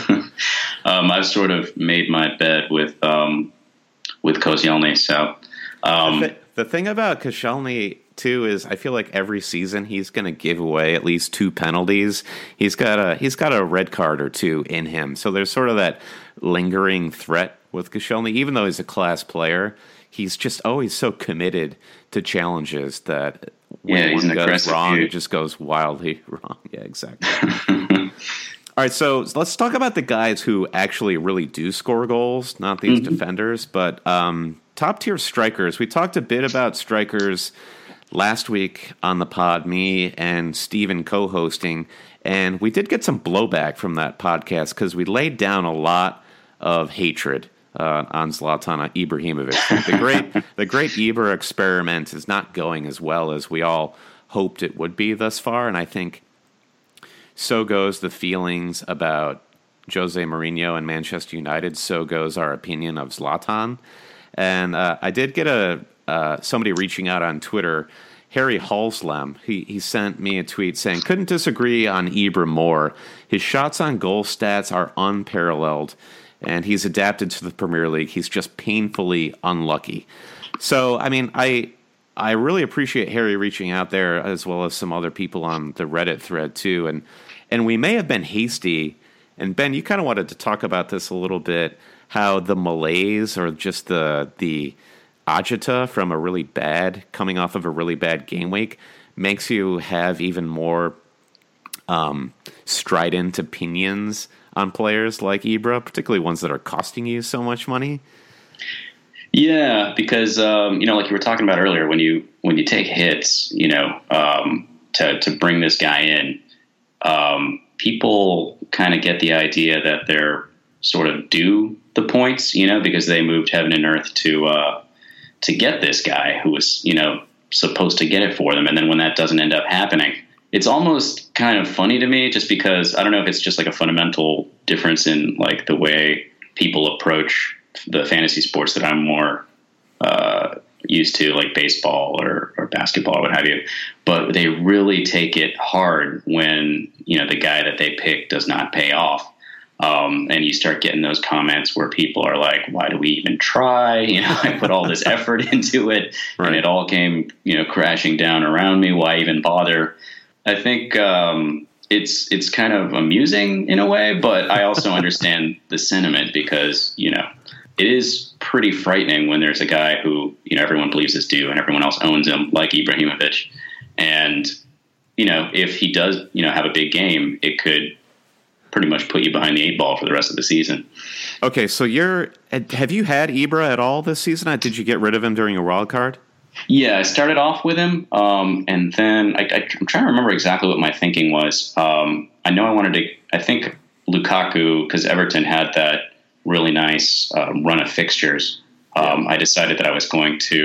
um, I've sort of made my bed with um, with Koscielny. So um, the, the thing about Koscielny too is I feel like every season he's going to give away at least two penalties. He's got a he's got a red card or two in him. So there's sort of that lingering threat with Koscielny, even though he's a class player. He's just always so committed to challenges that when yeah, one goes wrong, dude. it just goes wildly wrong. Yeah, exactly. All right, so let's talk about the guys who actually really do score goals, not these mm-hmm. defenders, but um, top-tier strikers. We talked a bit about strikers last week on the pod, me and Steven co-hosting, and we did get some blowback from that podcast because we laid down a lot of hatred Uh, on Zlatan Ibrahimovic. The great, the great Ibra experiment is not going as well as we all hoped it would be thus far, and I think so goes the feelings about Jose Mourinho and Manchester United. So goes our opinion of Zlatan. And uh, I did get a uh, somebody reaching out on Twitter, Harry Halslem. He he sent me a tweet saying, "Couldn't disagree on Ibra more. His shots on goal stats are unparalleled, and he's adapted to the Premier League. He's just painfully unlucky." So, I mean, I I really appreciate Harry reaching out there, as well as some other people on the Reddit thread, too. And and we may have been hasty. And, Ben, you kind of wanted to talk about this a little bit, how the malaise or just the the agita from a really bad, coming off of a really bad game week, makes you have even more um, strident opinions on players like Ibra, particularly ones that are costing you so much money? Yeah, because um, you know, like you were talking about earlier, when you when you take hits, you know, um, to to bring this guy in, um, people kind of get the idea that they're sort of due the points, you know, because they moved heaven and earth to uh, to get this guy who was, you know, supposed to get it for them, and then when that doesn't end up happening, it's almost kind of funny to me, just because I don't know if it's just like a fundamental difference in like the way people approach the fantasy sports that I'm more uh, used to, like baseball or, or basketball or what have you. But they really take it hard when, you know, the guy that they pick does not pay off. Um, and you start getting those comments where people are like, why do we even try? You know, I put all this effort into it right. and it all came, you know, crashing down around me. Why even bother? I think um, it's it's kind of amusing in a way, but I also understand the sentiment because, you know, it is pretty frightening when there's a guy who, you know, everyone believes is due and everyone else owns him, like Ibrahimovic. And, you know, if he does, you know, have a big game, it could pretty much put you behind the eight ball for the rest of the season. Okay, so you're have you had Ibra at all this season? Did you get rid of him during your wild card? Yeah, I started off with him, um, and then I, I, I'm trying to remember exactly what my thinking was. Um, I know I wanted to, I think Lukaku, because Everton had that really nice uh, run of fixtures. Um, I decided that I was going to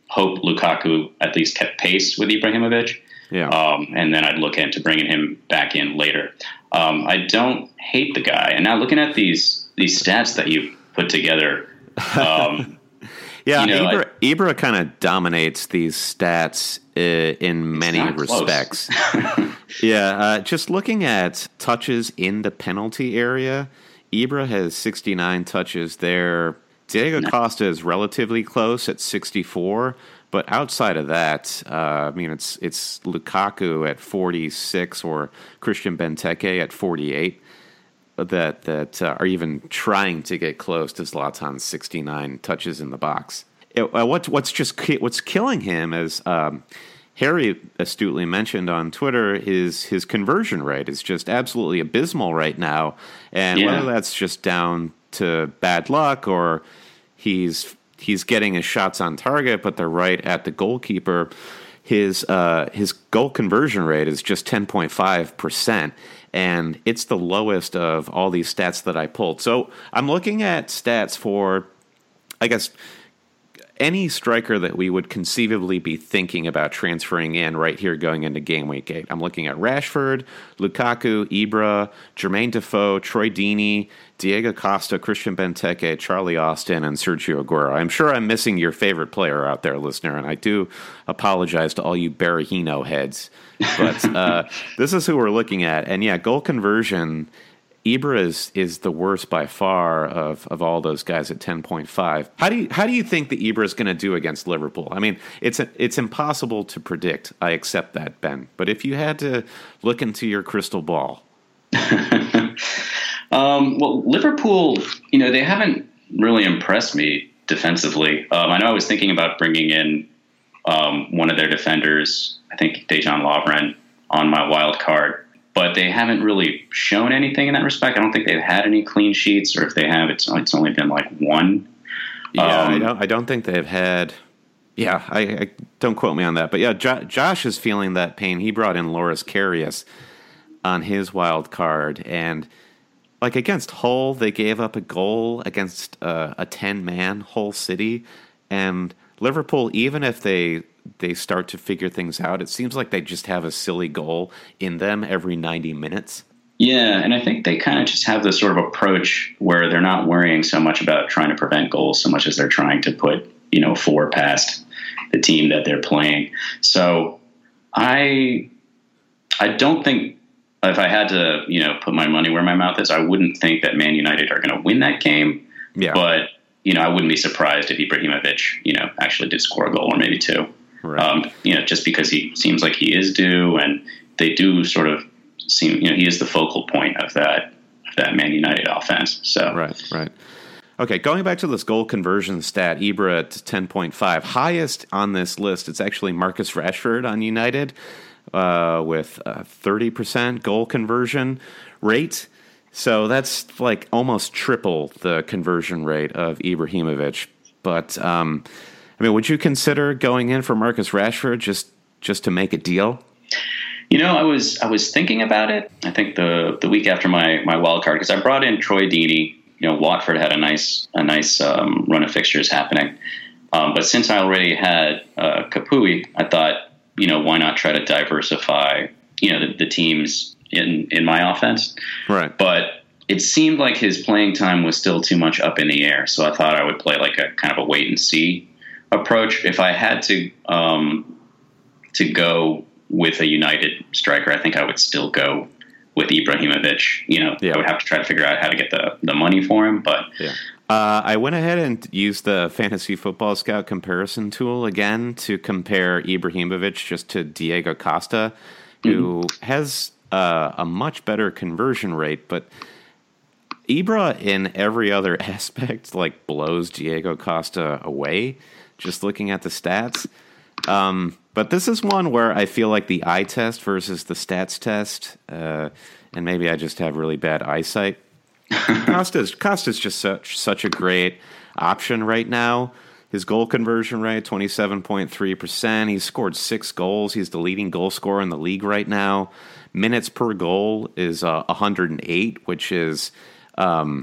hope Lukaku at least kept pace with Ibrahimovic. Yeah. Um, and then I'd look into bringing him back in later. Um, I don't hate the guy. And now looking at these these stats that you put together, um, yeah, you know, Ibra, I, Ibra kind of dominates these stats uh, in many respects. yeah, uh, just looking at touches in the penalty area, Ibra has sixty-nine touches there. Diego Costa is relatively close at sixty-four. But outside of that, uh, I mean, it's it's Lukaku at forty-six or Christian Benteke at forty-eight that that uh, are even trying to get close to Zlatan's sixty-nine touches in the box. It, uh, what, what's just ki- what's killing him, as um, Harry astutely mentioned on Twitter, is his conversion rate is just absolutely abysmal right now. And yeah. whether that's just down to bad luck or he's He's getting his shots on target, but they're right at the goalkeeper. His uh, his goal conversion rate is just ten point five percent, and it's the lowest of all these stats that I pulled. So I'm looking at stats for, I guess, any striker that we would conceivably be thinking about transferring in right here going into game week eight. I'm looking at Rashford, Lukaku, Ibra, Jermaine Defoe, Troy Deeney, Diego Costa, Christian Benteke, Charlie Austin, and Sergio Aguero. I'm sure I'm missing your favorite player out there, listener, and I do apologize to all you Berahino heads. But uh, this is who we're looking at. And yeah, goal conversion, Ibra is, is the worst by far of, of all those guys at ten point five. How do you how do you think that Ibra is going to do against Liverpool? I mean, it's a, it's impossible to predict. I accept that, Ben. But if you had to look into your crystal ball, um, well, Liverpool, you know, they haven't really impressed me defensively. Um, I know I was thinking about bringing in um, one of their defenders, I think Dejan Lovren, on my wild card. But they haven't really shown anything in that respect. I don't think they've had any clean sheets, or if they have, it's it's only been like one. Yeah, um, I don't. I don't think they've had. Yeah, I, I don't quote me on that. But yeah, jo- Josh is feeling that pain. He brought in Loris Karius on his wild card, and like against Hull, they gave up a goal against uh, a ten-man Hull City, and Liverpool, even if they. they start to figure things out, it seems like they just have a silly goal in them every ninety minutes. Yeah, and I think they kind of just have this sort of approach where they're not worrying so much about trying to prevent goals so much as they're trying to put, you know, four past the team that they're playing. So I I don't think, if I had to, you know, put my money where my mouth is, I wouldn't think that Man United are going to win that game. Yeah. But, you know, I wouldn't be surprised if Ibrahimovic, you know, actually did score a goal or maybe two. Right. Um, you know, just because he seems like he is due, and they do sort of seem, you know, he is the focal point of that of that Man United offense. So right, right. Okay, going back to this goal conversion stat, Ibra at ten point five, highest on this list. It's actually Marcus Rashford on United uh, with a thirty percent goal conversion rate. So that's like almost triple the conversion rate of Ibrahimovic. But um, I mean, would you consider going in for Marcus Rashford just just to make a deal? You know, I was I was thinking about it. I think the the week after my my wild card, because I brought in Troy Deeney. You know, Watford had a nice a nice um, run of fixtures happening, um, but since I already had uh, Kapui, I thought, you know, why not try to diversify, you know, the, the teams in in my offense, right? But it seemed like his playing time was still too much up in the air, so I thought I would play like a kind of a wait and see approach. If I had to um, to go with a United striker, I think I would still go with Ibrahimovic. You know, yeah. I would have to try to figure out how to get the, the money for him. But yeah. uh, I went ahead and used the Fantasy Football Scout comparison tool again to compare Ibrahimovic just to Diego Costa, who mm-hmm. has uh, a much better conversion rate, but Ibra in every other aspect like blows Diego Costa away. Just looking at the stats. Um, but this is one where I feel like the eye test versus the stats test, uh, and maybe I just have really bad eyesight. Costa's, Costa's just such such a great option right now. His goal conversion rate, twenty-seven point three percent. He's scored six goals. He's the leading goal scorer in the league right now. Minutes per goal is uh, one hundred eight, which is um,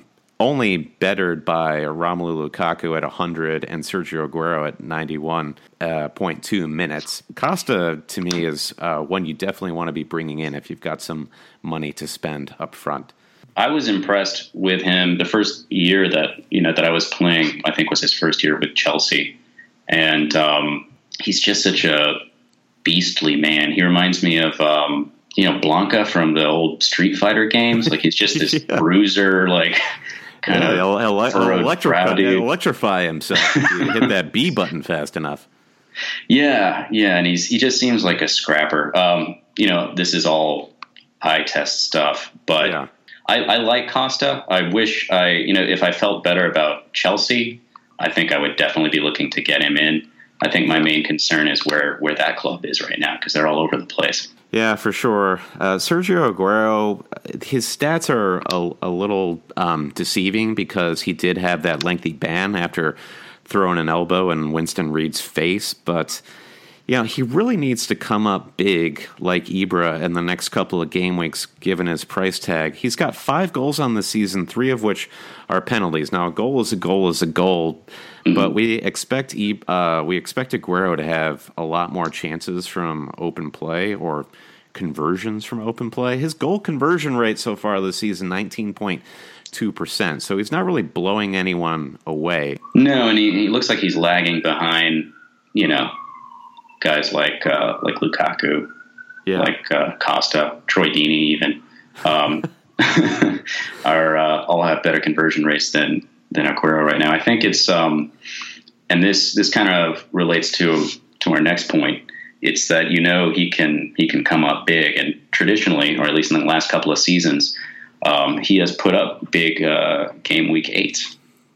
only bettered by Romelu Lukaku at one hundred and Sergio Aguero at ninety-one point two minutes. Costa, to me, is uh, one you definitely want to be bringing in if you've got some money to spend up front. I was impressed with him the first year that you know that I was playing. I think was his first year with Chelsea, and um, he's just such a beastly man. He reminds me of um, you know Blanca from the old Street Fighter games. Like he's just this yeah. bruiser, like kind yeah, of he'll, he'll electrify, he'll electrify himself if you hit that B button fast enough. Yeah, yeah, and he's he just seems like a scrapper. Um, you know, this is all eye test stuff, but. Yeah. I, I like Costa. I wish I, you know, if I felt better about Chelsea, I think I would definitely be looking to get him in. I think my main concern is where, where that club is right now because they're all over the place. Yeah, for sure. Uh, Sergio Aguero, his stats are a, a little um, deceiving because he did have that lengthy ban after throwing an elbow in Winston Reed's face, but you know, he really needs to come up big like Ibra in the next couple of game weeks, given his price tag. He's got five goals on the season, three of which are penalties. Now, a goal is a goal is a goal, mm-hmm. but we expect uh, we expect Aguero to have a lot more chances from open play or conversions from open play. His goal conversion rate so far this season, nineteen point two percent. So he's not really blowing anyone away. No, and he, he looks like he's lagging behind, you know, guys like uh, like Lukaku, yeah. like uh, Costa, Troy Deeney even, um, are uh, all have better conversion rates than than Aguero right now. I think it's um, and this this kind of relates to to our next point. It's that you know he can he can come up big, and traditionally, or at least in the last couple of seasons, um, he has put up big uh, game week eight.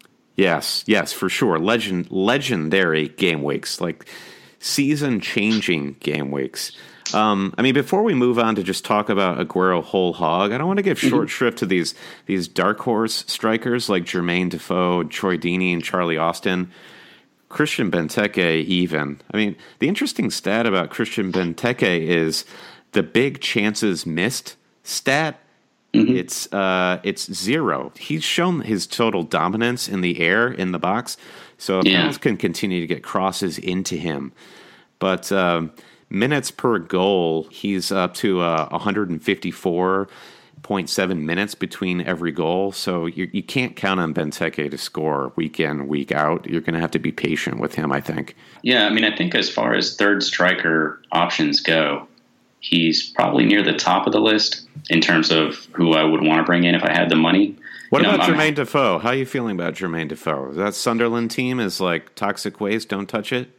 Yes, yes, for sure. Legend legendary game weeks like. Season-changing game weeks. Um, I mean, before we move on to just talk about Aguero whole hog, I don't want to give short shrift to these these dark horse strikers like Jermaine Defoe, Troy Deeney, and Charlie Austin. Christian Benteke even. I mean, the interesting stat about Christian Benteke is the big chances missed stat. Mm-hmm. It's uh, it's zero. He's shown his total dominance in the air, in the box, so yeah. can continue to get crosses into him. But um, minutes per goal, he's up to uh, one fifty-four point seven minutes between every goal. So you, you can't count on Benteke to score week in, week out. You're going to have to be patient with him, I think. Yeah, I mean, I think as far as third striker options go, he's probably near the top of the list in terms of who I would want to bring in if I had the money. What you about know, Jermaine Defoe? How are you feeling about Jermaine Defoe? That Sunderland team is like toxic waste, don't touch it?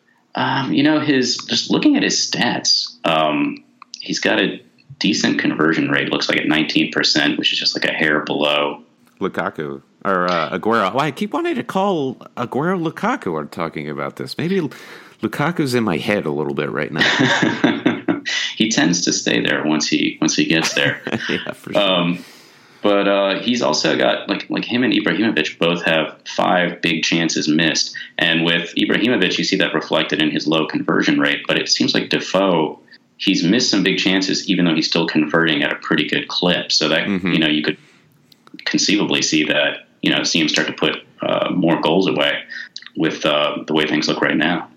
Um, you know, his just looking at his stats, um, he's got a decent conversion rate. Looks like at nineteen percent, which is just like a hair below Lukaku or uh, Aguero. Well, I keep wanting to call Aguero Lukaku when talking about this. Maybe Lukaku's in my head a little bit right now. He tends to stay there once he once he gets there. Yeah, for sure. Um, but uh, he's also got like like him and Ibrahimovic both have five big chances missed, and with Ibrahimovic, you see that reflected in his low conversion rate. But it seems like Defoe, he's missed some big chances, even though he's still converting at a pretty good clip. So that mm-hmm. you know you could conceivably see that you know see him start to put uh, more goals away with uh, the way things look right now.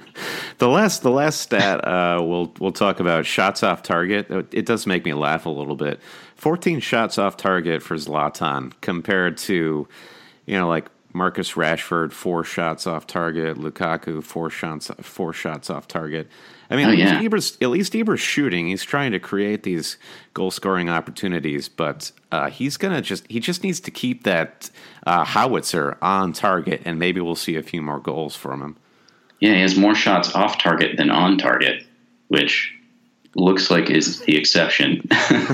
The last, the last stat uh, we'll we'll talk about shots off target. It does make me laugh a little bit. fourteen shots off target for Zlatan compared to, you know, like Marcus Rashford, four shots off target. Lukaku, four shots, four shots off target. I mean, oh, at, least yeah. Ibra's, at least Ibra's shooting. He's trying to create these goal scoring opportunities, but uh, he's gonna just he just needs to keep that uh, howitzer on target, and maybe we'll see a few more goals from him. Yeah, he has more shots off target than on target, which looks like is the exception.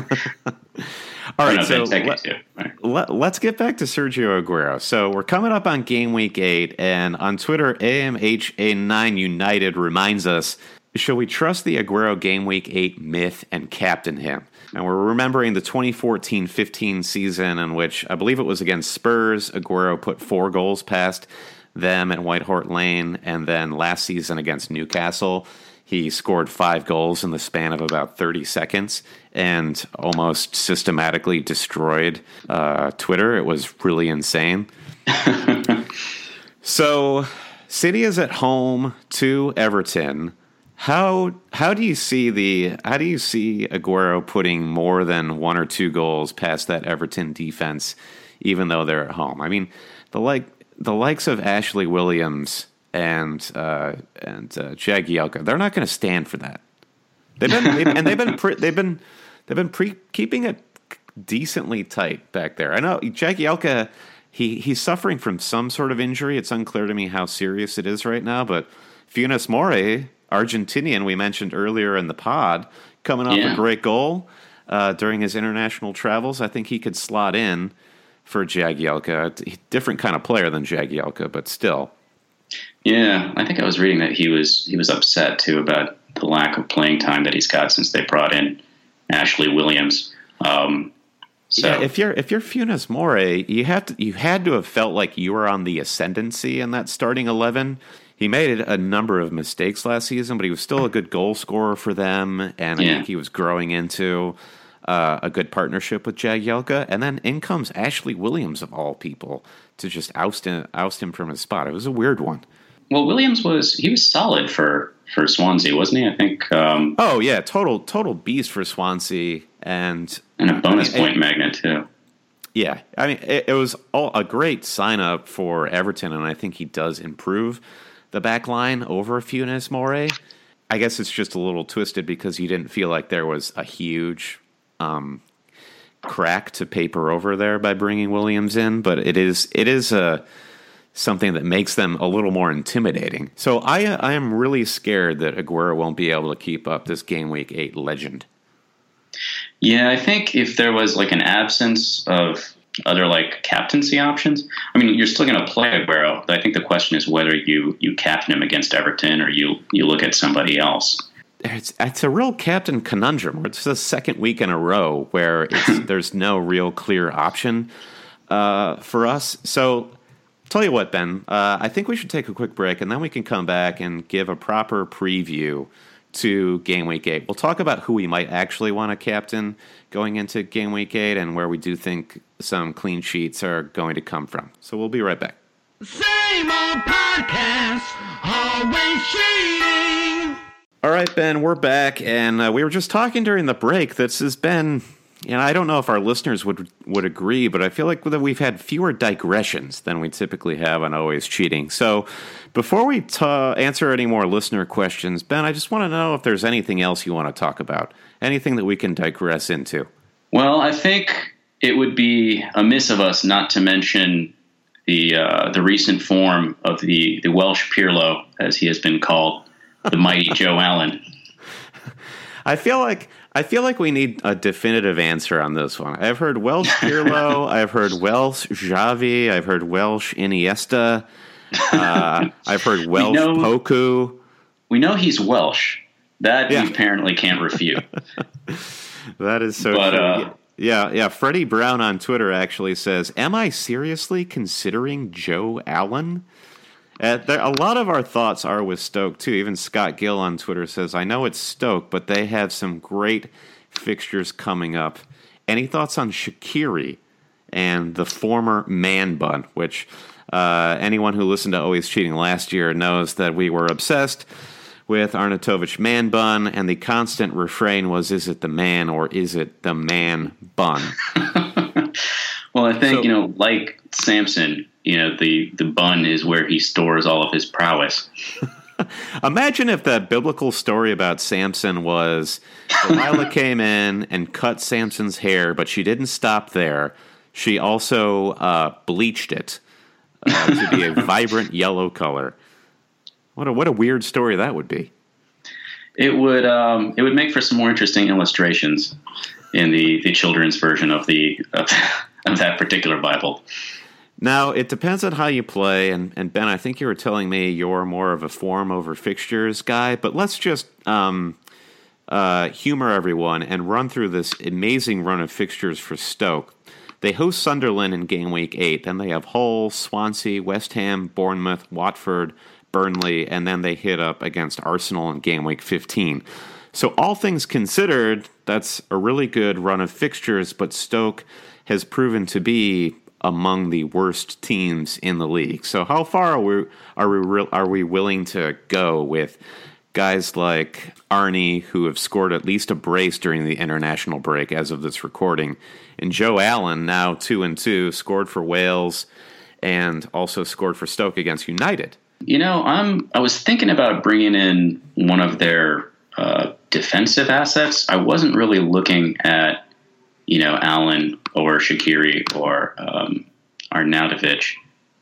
All right, so let, right. let, let's get back to Sergio Aguero. So we're coming up on game week eight, and on Twitter, A M H A nine United reminds us, shall we trust the Aguero game week eight myth and captain him? And we're remembering the twenty fourteen fifteen season in which, I believe it was against Spurs, Aguero put four goals past them at White Hart Lane, and then last season against Newcastle, He scored five goals in the span of about thirty seconds and almost systematically destroyed uh, Twitter. It was really insane. So, City is at home to Everton. How how do you see the how do you see Aguero putting more than one or two goals past that Everton defense, even though they're at home? I mean, the like the likes of Ashley Williams and uh, and uh, Jagielka, they're not going to stand for that. They've been they've, and they've been pre, they've been they've been pre, keeping it decently tight back there. I know Jagielka, he he's suffering from some sort of injury. It's unclear to me how serious it is right now. But Funes Mori, Argentinian, we mentioned earlier in the pod, coming off yeah. a great goal uh, during his international travels. I think he could slot in for Jagielka. Different kind of player than Jagielka, but still. Yeah, I think I was reading that he was he was upset too about the lack of playing time that he's got since they brought in Ashley Williams. Um, so yeah, if you're if you're Funes Mori, you have to you had to have felt like you were on the ascendancy in that starting eleven. He made a number of mistakes last season, but he was still a good goal scorer for them, and I yeah. think he was growing into uh, a good partnership with Jagielka. And then in comes Ashley Williams, of all people, to just oust him, oust him from his spot. It was a weird one. Well, Williams was he was solid for, for Swansea, wasn't he? I think. Um, oh yeah, total total beast for Swansea, and and a bonus I mean, point it, magnet too. Yeah, I mean it, it was all a great sign up for Everton, and I think he does improve the back line over Funes Mori. I guess it's just a little twisted because you didn't feel like there was a huge um, crack to paper over there by bringing Williams in, but it is it is a something that makes them a little more intimidating. So I I am really scared that Aguero won't be able to keep up this game week eight legend. Yeah, I think if there was like an absence of other like captaincy options, I mean, you're still going to play Aguero. I think the question is whether you you captain him against Everton or you you look at somebody else. It's it's a real captain conundrum. It's the second week in a row where it's, there's no real clear option uh, for us. So. Tell you what, Ben, uh, I think we should take a quick break, and then we can come back and give a proper preview to Game Week eight. We'll talk about who we might actually want to captain going into Game Week eight and where we do think some clean sheets are going to come from. So we'll be right back. Same old podcast, always cheating. All right, Ben, we're back, and uh, we were just talking during the break. This has been... And I don't know if our listeners would would agree, but I feel like that we've had fewer digressions than we typically have on Always Cheating. So before we ta- answer any more listener questions, Ben, I just want to know if there's anything else you want to talk about, anything that we can digress into. Well, I think it would be amiss of us not to mention the uh, the recent form of the, the Welsh Pirlo, as he has been called, the mighty Joe Allen. I feel like I feel like we need a definitive answer on this one. I've heard Welsh Pirlo, I've heard Welsh Xavi, I've heard Welsh Iniesta, uh, I've heard Welsh know, Poku. We know he's Welsh. That yeah. we apparently can't refute. That is so but, true. Uh, yeah, yeah. Freddie Brown on Twitter actually says, "Am I seriously considering Joe Allen?" Uh, there, a lot of our thoughts are with Stoke, too. Even Scott Gill on Twitter says, I know it's Stoke, but they have some great fixtures coming up. Any thoughts on Shaqiri and the former man bun, which uh, anyone who listened to Always Cheating last year knows that we were obsessed with Arnautovic man bun, and the constant refrain was, is it the man or is it the man bun? Well, I think, so, you know, like Samson, you know, the, the bun is where he stores all of his prowess. Imagine if that biblical story about Samson was Delilah came in and cut Samson's hair, but she didn't stop there. She also uh, bleached it uh, to be a vibrant yellow color. What a what a weird story that would be. It would um, it would make for some more interesting illustrations in the, the children's version of the of, of that particular Bible. Now, it depends on how you play, and, and Ben, I think you were telling me you're more of a form over fixtures guy, but let's just um, uh, humor everyone and run through this amazing run of fixtures for Stoke. They host Sunderland in game week eight, then they have Hull, Swansea, West Ham, Bournemouth, Watford, Burnley, and then they hit up against Arsenal in game week fifteen. So all things considered, that's a really good run of fixtures, but Stoke has proven to be among the worst teams in the league. So how far are we are we are we willing to go with guys like Arnie, who have scored at least a brace during the international break as of this recording, and Joe Allen, now two and two, scored for Wales and also scored for Stoke against United? You know, I'm I was thinking about bringing in one of their uh, defensive assets. I wasn't really looking at, you know, Allen or Shaqiri or um, Arnautovic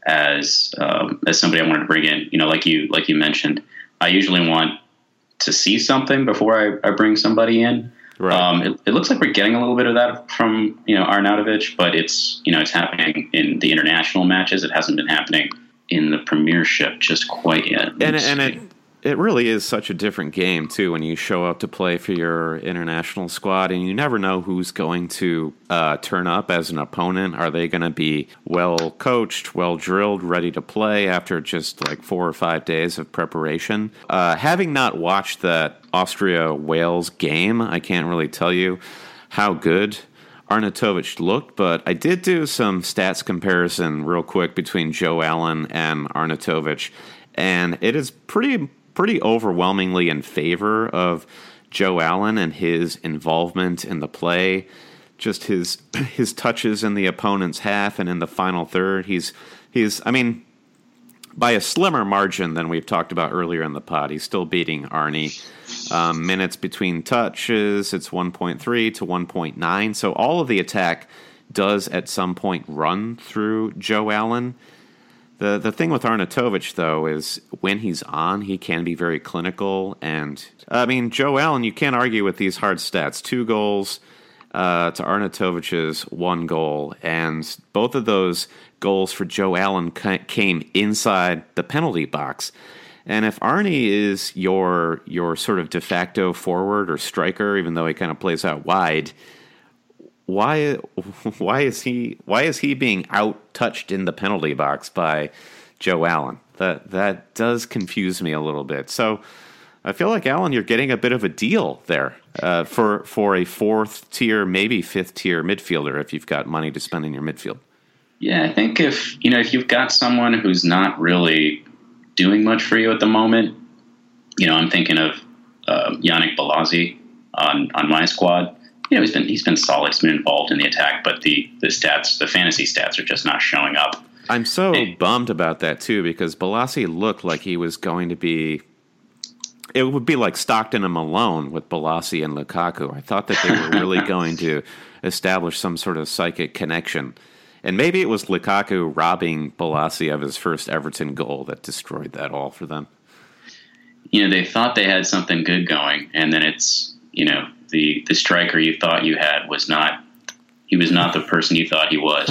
as um, as somebody I wanted to bring in. You know, like you like you mentioned, I usually want to see something before I, I bring somebody in. Right. Um, it, it looks like we're getting a little bit of that from, you know, Arnautovic, but it's, you know, it's happening in the international matches. It hasn't been happening in the Premiership just quite yet. And, and it it really is such a different game, too, when you show up to play for your international squad, and you never know who's going to uh, turn up as an opponent. Are they going to be well coached, well drilled, ready to play after just like four or five days of preparation? Uh, having not watched that Austria-Wales game, I can't really tell you how good Arnautovic looked, but I did do some stats comparison real quick between Joe Allen and Arnautovic, and it is pretty pretty overwhelmingly in favor of Joe Allen and his involvement in the play, just his his touches in the opponent's half and in the final third. He's he's I mean, by a slimmer margin than we've talked about earlier in the pod, he's still beating Arnie. Um, minutes between touches, it's one point three to one point nine. So all of the attack does at some point run through Joe Allen. The the thing with Arnautovic, though, is when he's on, he can be very clinical. And, I mean, Joe Allen, you can't argue with these hard stats. Two goals uh, to Arnautovic's one goal. And both of those goals for Joe Allen came inside the penalty box. And if Arnie is your your sort of de facto forward or striker, even though he kind of plays out wide, why why is he why is he being out touched in the penalty box by Joe Allen? That that does confuse me a little bit. So I feel like, Allen, you're getting a bit of a deal there uh, for for a fourth tier, maybe fifth tier midfielder if you've got money to spend in your midfield. Yeah, I think if you know if you've got someone who's not really doing much for you at the moment, you know, I'm thinking of uh, Yannick Bolasie on on my squad. You know, he's been he's been solid. He's been involved in the attack, but the, the stats, the fantasy stats, are just not showing up. I'm so and, bummed about that too, because Bolasie looked like he was going to be. It would be like Stockton and Malone with Bolasie and Lukaku. I thought that they were really going to establish some sort of psychic connection, and maybe it was Lukaku robbing Bolasie of his first Everton goal that destroyed that all for them. You know, they thought they had something good going, and then it's you know. The, the striker you thought you had was not, he was not the person you thought he was.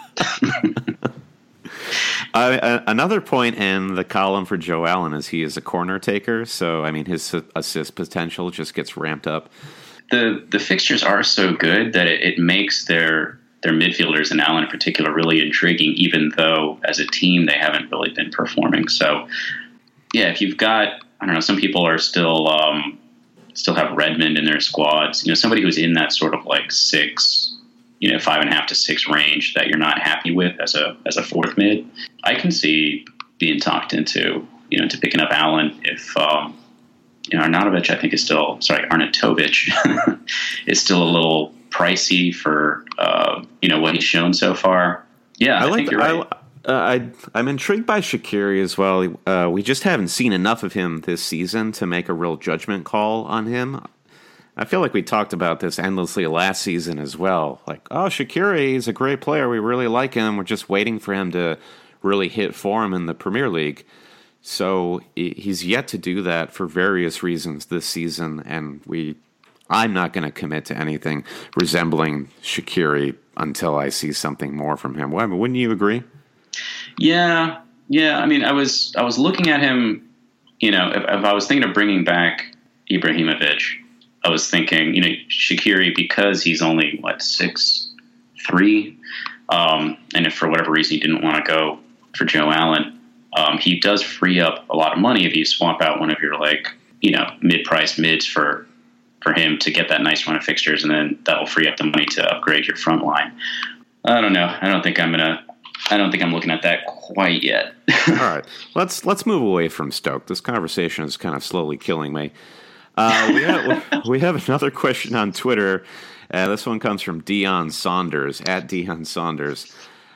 uh, another point in the column for Joe Allen is he is a corner taker. So, I mean, his assist potential just gets ramped up. The the fixtures are so good that it, it makes their, their midfielders, and Allen in particular, really intriguing, even though as a team they haven't really been performing. So, yeah, if you've got, I don't know, some people are still, um, still have Redmond in their squads, you know, somebody who's in that sort of like six, you know, five and a half to six range that you're not happy with as a as a fourth mid. I can see being talked into, you know, to picking up Allen if, um, you know, Arnautovic, I think is still, sorry, Arnautovic is still a little pricey for, uh, you know, what he's shown so far. Yeah, I, I like, think you're right. I, Uh, I, I'm intrigued by Shaqiri as well. Uh, we just haven't seen enough of him this season to make a real judgment call on him. I feel like we talked about this endlessly last season as well. Like, oh, Shaqiri is a great player. We really like him. We're just waiting for him to really hit form in the Premier League. So he's yet to do that for various reasons this season, and we, I'm not going to commit to anything resembling Shaqiri until I see something more from him. Well, wouldn't you agree? Yeah, yeah. I mean, I was I was looking at him. You know, if, if I was thinking of bringing back Ibrahimovic, I was thinking, you know, Shaqiri, because he's only what six three, um, and if for whatever reason he didn't want to go for Joe Allen, Um, he does free up a lot of money if you swap out one of your like you know mid-priced mids for for him to get that nice run of fixtures, and then that will free up the money to upgrade your front line. I don't know. I don't think I'm gonna. I don't think I'm looking at that quite yet. All right, let's let's move away from Stoke. This conversation is kind of slowly killing me. Uh, we have we have another question on Twitter. Uh, this one comes from Dion Saunders at Dion Saunders.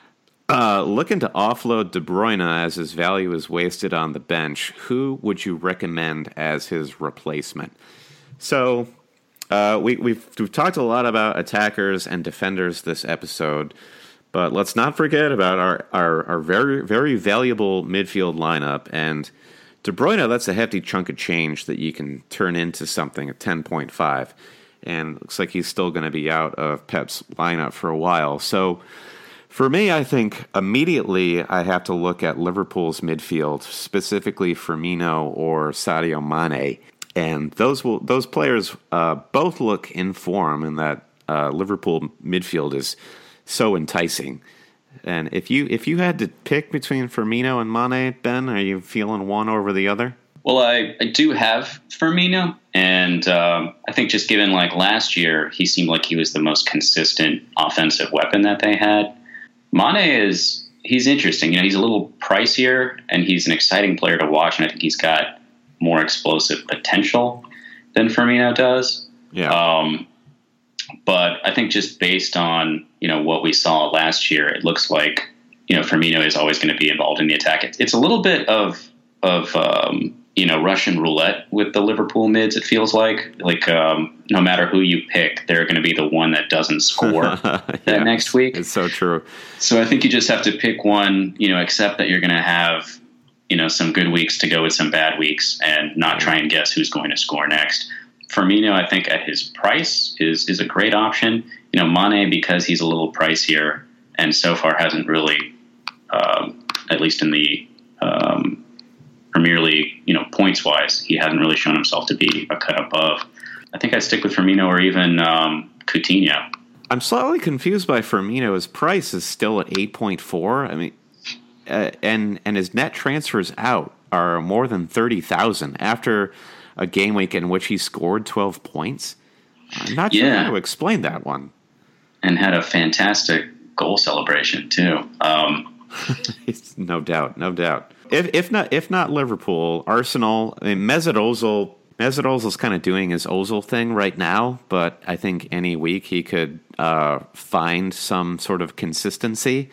Uh, looking to offload De Bruyne as his value is wasted on the bench. Who would you recommend as his replacement? So uh, we, we've we've talked a lot about attackers and defenders this episode, but let's not forget about our our, our very very valuable midfield lineup. And De Bruyne, that's a hefty chunk of change that you can turn into something at ten point five. And it looks like he's still going to be out of Pep's lineup for a while. So for me, I think immediately I have to look at Liverpool's midfield, specifically Firmino or Sadio Mane. And those will those players uh, both look in form, and that uh, Liverpool midfield is so enticing. And if you if you had to pick between Firmino and Mane, Ben, are you feeling one over the other? Well, I, I do have Firmino, and um, I think just given like last year, he seemed like he was the most consistent offensive weapon that they had. Mane is he's interesting. You know, he's a little pricier, and he's an exciting player to watch, and I think he's got more explosive potential than Firmino does. Yeah. Um, but I think just based on you know what we saw last year, it looks like you know Firmino is always going to be involved in the attack. It's, it's a little bit of of um, you know, Russian roulette with the Liverpool mids, it feels like. Like, um, no matter who you pick, they're going to be the one that doesn't score that yeah, next week. It's so true. So I think you just have to pick one, you know, accept that you're going to have, you know, some good weeks to go with some bad weeks and not try and guess who's going to score next. Firmino, I think at his price is, is a great option. You know, Mane, because he's a little pricier and so far hasn't really, um, at least in the, um, Premier League, you know, points-wise, he hasn't really shown himself to be a cut above. I think I'd stick with Firmino or even um, Coutinho. I'm slightly confused by Firmino. His price is still at eight point four. I mean, uh, and and his net transfers out are more than thirty thousand after a game week in which he scored twelve points. I'm not sure yeah. how to explain that one. And had a fantastic goal celebration, too. Um, no doubt, no doubt. If if not if not Liverpool, Arsenal. I mean, Mesut Ozil. Mesut Ozil's kind of doing his Ozil thing right now, but I think any week he could uh, find some sort of consistency.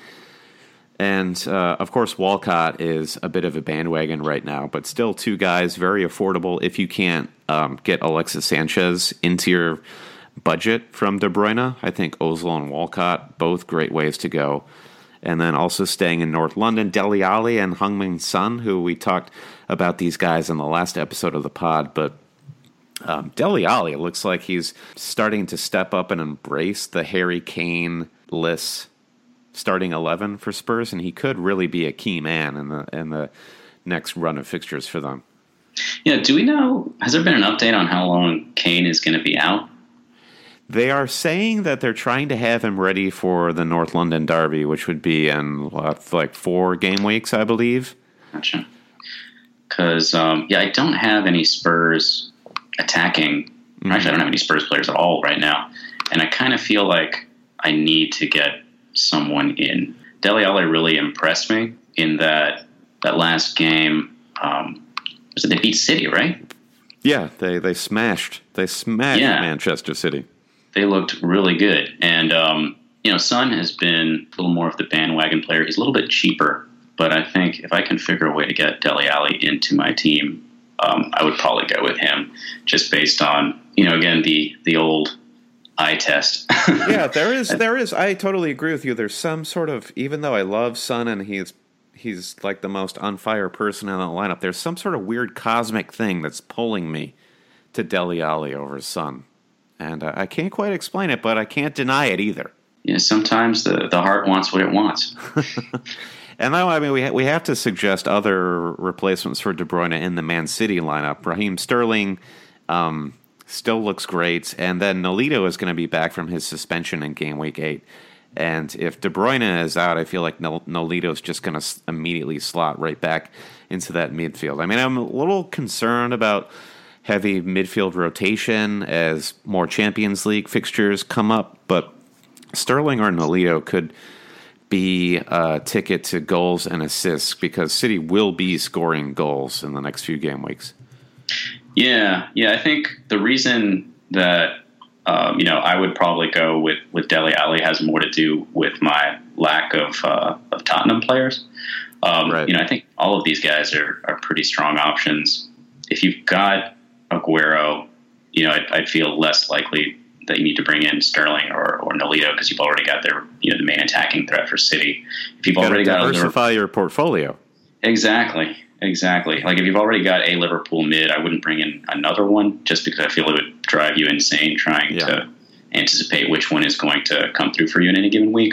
And uh, of course, Walcott is a bit of a bandwagon right now, but still two guys, very affordable. If you can't um, get Alexis Sanchez into your budget from De Bruyne, I think Ozil and Walcott, both great ways to go. And then also staying in North London, Dele Alli and Heung-min Son, who we talked about these guys in the last episode of the pod. But um, Dele Alli looks like he's starting to step up and embrace the Harry Kane-less starting eleven for Spurs, and he could really be a key man in the in the next run of fixtures for them. Yeah, do we know, has there been an update on how long Kane is going to be out? They are saying that they're trying to have him ready for the North London derby, which would be in what, like four game weeks, I believe. Gotcha. Because, um, yeah, I don't have any Spurs attacking. Mm-hmm. Actually, I don't have any Spurs players at all right now. And I kind of feel like I need to get someone in. Dele Alli really impressed me in that that last game. Um, was it they beat City, right? Yeah, they, they smashed. They smashed yeah. Manchester City. They looked really good. And, um, you know, Son has been a little more of the bandwagon player. He's a little bit cheaper, but I think if I can figure a way to get Dele Alli into my team, um, I would probably go with him just based on, you know, again, the, the old eye test. yeah, there is, there is. I totally agree with you. There's some sort of, even though I love Son and he's, he's like the most on fire person in the lineup, there's some sort of weird cosmic thing that's pulling me to Dele Alli over Son. And uh, I can't quite explain it, but I can't deny it either. Yeah, sometimes the, the heart wants what it wants. And now, I mean, we ha- we have to suggest other replacements for De Bruyne in the Man City lineup. Raheem Sterling um, still looks great, and then Nolito is going to be back from his suspension in game week eight. And if De Bruyne is out, I feel like Nol- Nolito's just going to immediately slot right back into that midfield. I mean, I'm a little concerned about heavy midfield rotation as more Champions League fixtures come up, but Sterling or Nolito could be a ticket to goals and assists because City will be scoring goals in the next few game weeks. Yeah, yeah. I think the reason that um, you know I would probably go with with Dele Alli has more to do with my lack of uh, of Tottenham players. Um, right. You know, I think all of these guys are are pretty strong options. If you've got Aguero, you know, I'd, I'd feel less likely that you need to bring in Sterling or, or Nolito because you've already got their, you know, the main attacking threat for City. If you've you already got diversify your portfolio. Exactly, exactly. Like if you've already got a Liverpool mid, I wouldn't bring in another one just because I feel it would drive you insane trying yeah. to anticipate which one is going to come through for you in any given week.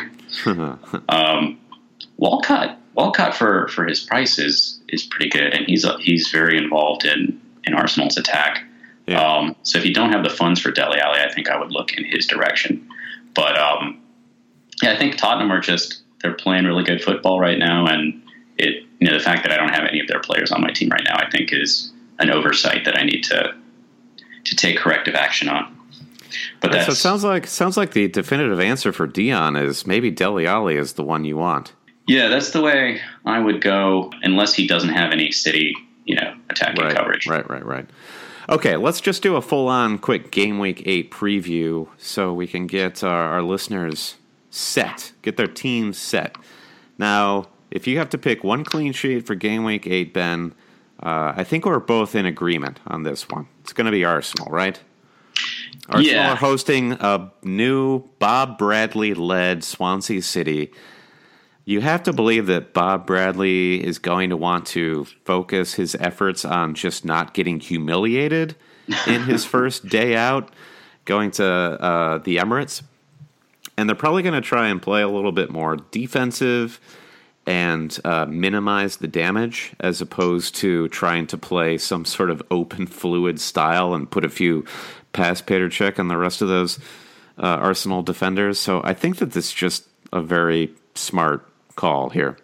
um, Walcott, Walcott for, for his price is, is pretty good, and he's he's very involved in, in Arsenal's attack. Yeah. Um, so if you don't have the funds for Dele Alli, I think I would look in his direction. But um, yeah, I think Tottenham are just they're playing really good football right now, and it you know the fact that I don't have any of their players on my team right now, I think is an oversight that I need to to take corrective action on. But that's, so it sounds like sounds like the definitive answer for Dion is maybe Dele Alli is the one you want. Yeah, that's the way I would go, unless he doesn't have any City you know attacking right, coverage. Right, right, right. Okay, let's just do a full-on quick Game Week eight preview so we can get our, our listeners set, get their teams set. Now, if you have to pick one clean sheet for Game Week eight, Ben, uh, I think we're both in agreement on this one. It's going to be Arsenal, right? Arsenal yeah. are hosting a new Bob Bradley-led Swansea City. You have to believe that Bob Bradley is going to want to focus his efforts on just not getting humiliated in his first day out going to uh, the Emirates. And they're probably going to try and play a little bit more defensive and uh, minimize the damage as opposed to trying to play some sort of open fluid style and put a few pass Peter check on the rest of those uh, Arsenal defenders. So I think that this is just a very smart call here.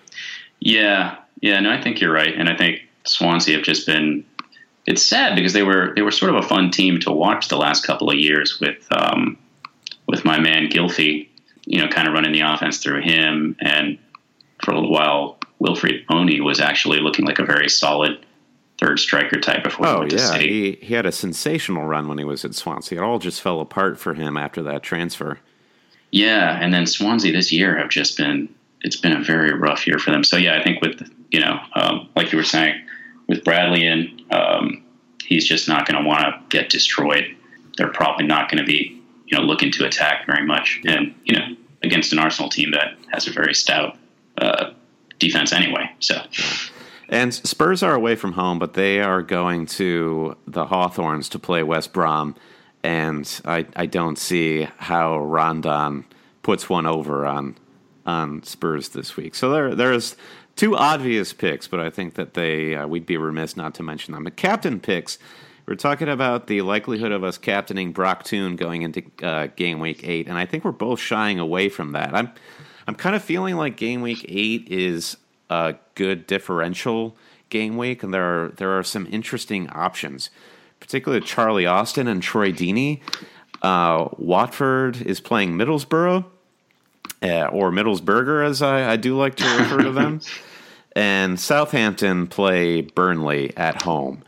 Yeah, yeah, no, I think you're right, and I think Swansea have just been. It's sad because they were they were sort of a fun team to watch the last couple of years with um, with my man Gylfi, you know, kind of running the offense through him, and for a little while Wilfried Bony was actually looking like a very solid third striker type before oh, he went to yeah. City. He he had a sensational run when he was at Swansea. It all just fell apart for him after that transfer. Yeah, and then Swansea this year have just been. It's been a very rough year for them. So, yeah, I think with, you know, um, like you were saying, with Bradley in, um, he's just not going to want to get destroyed. They're probably not going to be, you know, looking to attack very much. And, you know, against an Arsenal team that has a very stout uh, defense anyway. So, and Spurs are away from home, but they are going to the Hawthorns to play West Brom. And I, I don't see how Rondon puts one over on on Spurs this week. So there there's two obvious picks, but I think that they uh, we'd be remiss not to mention them. The captain picks, we're talking about the likelihood of us captaining Brock Toon going into uh, Game Week eight, and I think we're both shying away from that. I'm I'm kind of feeling like Game Week eight is a good differential game week, and there are there are some interesting options, particularly Charlie Austin and Troy Deeney. Uh, Watford is playing Middlesbrough. Uh, or Middlesbrough, as I, I do like to refer to them. And Southampton play Burnley at home.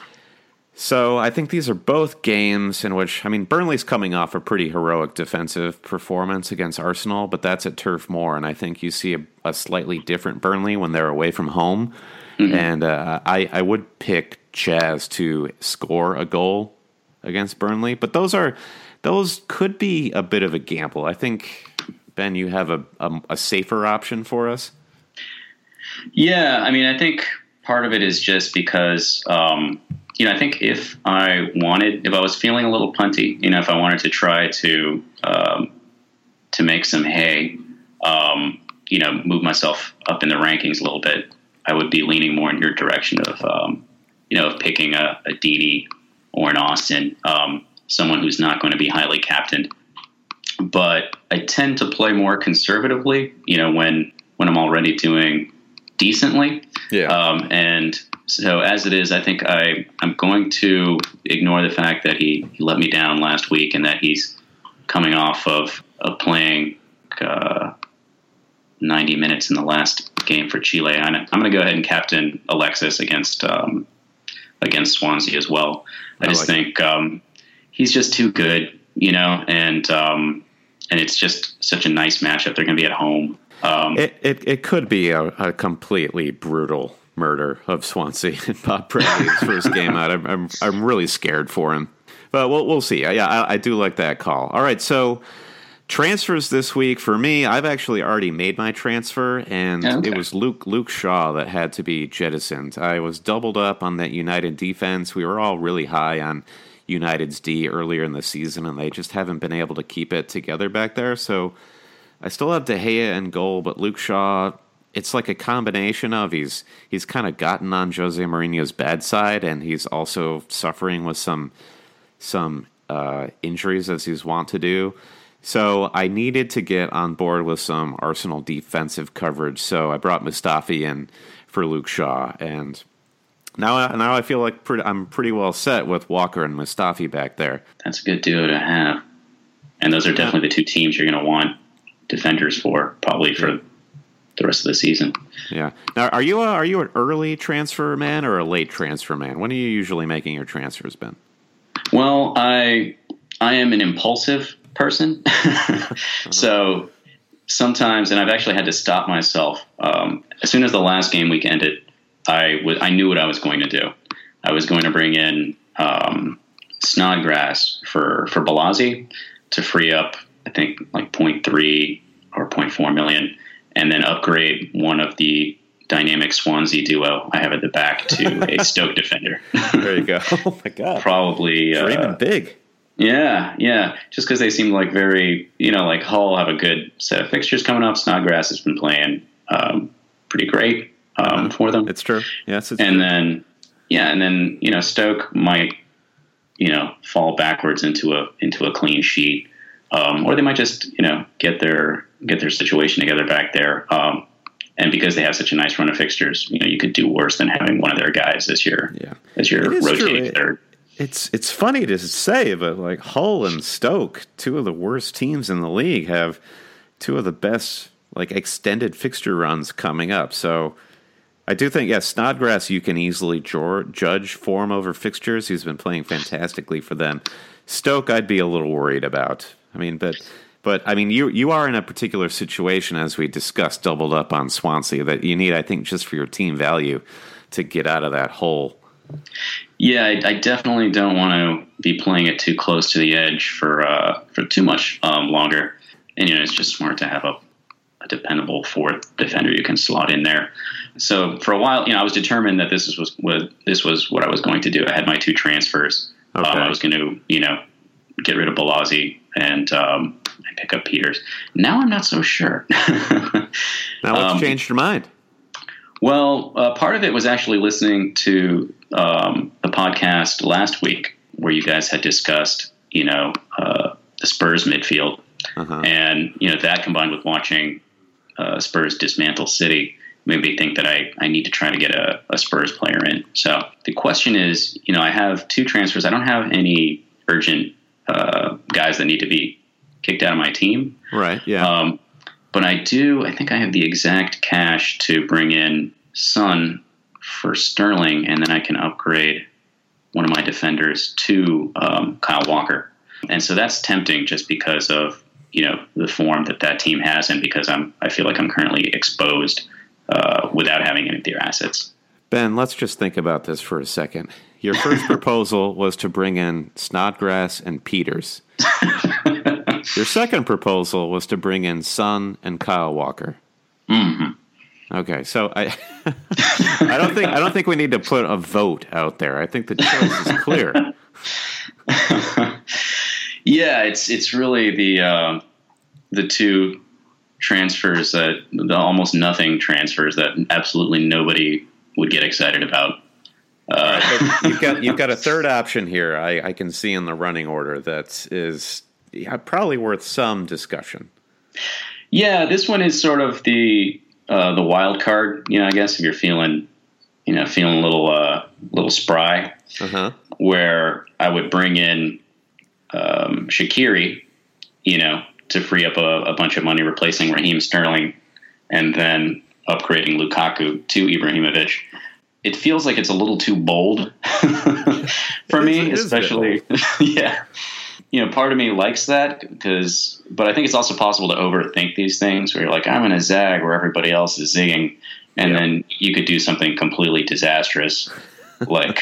So I think these are both games in which, I mean, Burnley's coming off a pretty heroic defensive performance against Arsenal, but that's at Turf Moor, and I think you see a, a slightly different Burnley when they're away from home. Mm-hmm. And uh, I, I would pick Jazz to score a goal against Burnley, but those are those could be a bit of a gamble. I think, Ben, you have a, a, a safer option for us? Yeah, I mean, I think part of it is just because, um, you know, I think if I wanted, if I was feeling a little punty, you know, if I wanted to try to um, to make some hay, um, you know, move myself up in the rankings a little bit, I would be leaning more in your direction of, um, you know, of picking a, a Deeney or an Austin, um, someone who's not going to be highly captained. but I tend to play more conservatively, you know, when, when I'm already doing decently. Yeah. Um, and so as it is, I think I, I'm going to ignore the fact that he, he let me down last week and that he's coming off of, of playing uh, ninety minutes in the last game for Chile. I'm, I'm going to go ahead and captain Alexis against um, against Swansea as well. I, I just like think um, he's just too good, you know, and um, and it's just such a nice matchup. They're going to be at home. Um, it, it it could be a, a completely brutal murder of Swansea in Bob Bradley's first game out. I'm, I'm I'm really scared for him, but we'll we'll see. Yeah, I, I do like that call. All right, so transfers this week for me. I've actually already made my transfer, and okay. it was Luke Luke Shaw that had to be jettisoned. I was doubled up on that United defense. We were all really high on United's D earlier in the season, and they just haven't been able to keep it together back there. So I still have De Gea in goal, but Luke Shaw, it's like a combination of he's he's kind of gotten on Jose Mourinho's bad side, and he's also suffering with some some uh, injuries as he's wont to do. So I needed to get on board with some Arsenal defensive coverage. So I brought Mustafi in for Luke Shaw, and now now I feel like pretty, I'm pretty well set with Walker and Mustafi back there. That's a good duo to have, and those are definitely the two teams you're going to want defenders for, probably for the rest of the season. Yeah. Now, are you a, are you an early transfer man or a late transfer man? When are you usually making your transfers, Ben? Well, I I am an impulsive person, uh-huh. So sometimes, and I've actually had to stop myself. Um, as soon as the last game week ended, I w- I knew what I was going to do. I was going to bring in um, Snodgrass for for Balazi to free up, I think, like zero point three or zero point four million, and then upgrade one of the dynamic Swansea duo I have at the back to a Stoke defender. There you go. Oh my God. Probably dreaming uh, big. Yeah, yeah. Just because they seem like very, you know, like Hull have a good set of fixtures coming up. Snodgrass has been playing um, pretty great um, for them. It's true. Yes, it's and true. then, yeah, and then you know, Stoke might, you know, fall backwards into a into a clean sheet, um, or they might just, you know, get their get their situation together back there. Um, and because they have such a nice run of fixtures, you know, you could do worse than having one of their guys as your yeah. as your rotating third. It's it's funny to say, but like Hull and Stoke, two of the worst teams in the league, have two of the best like extended fixture runs coming up. So I do think, yes, Snodgrass, you can easily jor- judge form over fixtures. He's been playing fantastically for them. Stoke, I'd be a little worried about. I mean, but but I mean, you you are in a particular situation, as we discussed, doubled up on Swansea, that you need, I think, just for your team value to get out of that hole. Yeah, I, I definitely don't want to be playing it too close to the edge for uh, for too much um, longer. And, you know, it's just smart to have a, a dependable fourth defender you can slot in there. So for a while, you know, I was determined that this was what this was what I was going to do. I had my two transfers. Okay. Um, I was going to, you know, get rid of Balazi and um, pick up Peters. Now I'm not so sure. Now what's um, changed your mind? Well, uh, part of it was actually listening to um, the podcast last week where you guys had discussed, you know, uh, the Spurs midfield. Uh-huh. And, you know, that combined with watching uh, Spurs dismantle City made me think that I, I need to try to get a, a Spurs player in. So the question is, you know, I have two transfers. I don't have any urgent uh, guys that need to be kicked out of my team. Right, yeah. Um, but I do, I think I have the exact cash to bring in Son for Sterling, and then I can upgrade one of my defenders to um, Kyle Walker. And so that's tempting just because of, you know, the form that that team has, and because I'm, I feel like I'm currently exposed uh, without having any of their assets. Ben, let's just think about this for a second. Your first proposal was to bring in Snodgrass and Peters. Your second proposal was to bring in Son and Kyle Walker. Mm-hmm. Okay, so I, I don't think I don't think we need to put a vote out there. I think the choice is clear. Yeah, it's it's really the uh, the two transfers that the almost nothing transfers that absolutely nobody would get excited about. Uh, right, you've got you've got a third option here. I, I can see in the running order that is yeah, probably worth some discussion. Yeah, this one is sort of the uh, the wild card. You know, I guess if you're feeling, you know, feeling a little uh, little spry, uh-huh. where I would bring in um, Shaqiri, you know, to free up a, a bunch of money replacing Raheem Sterling, and then upgrading Lukaku to Ibrahimovic. It feels like it's a little too bold for it me, is, especially. Yeah. You know, part of me likes that because, but I think it's also possible to overthink these things where you're like, I'm going to zag where everybody else is zigging. And yeah. then you could do something completely disastrous, like,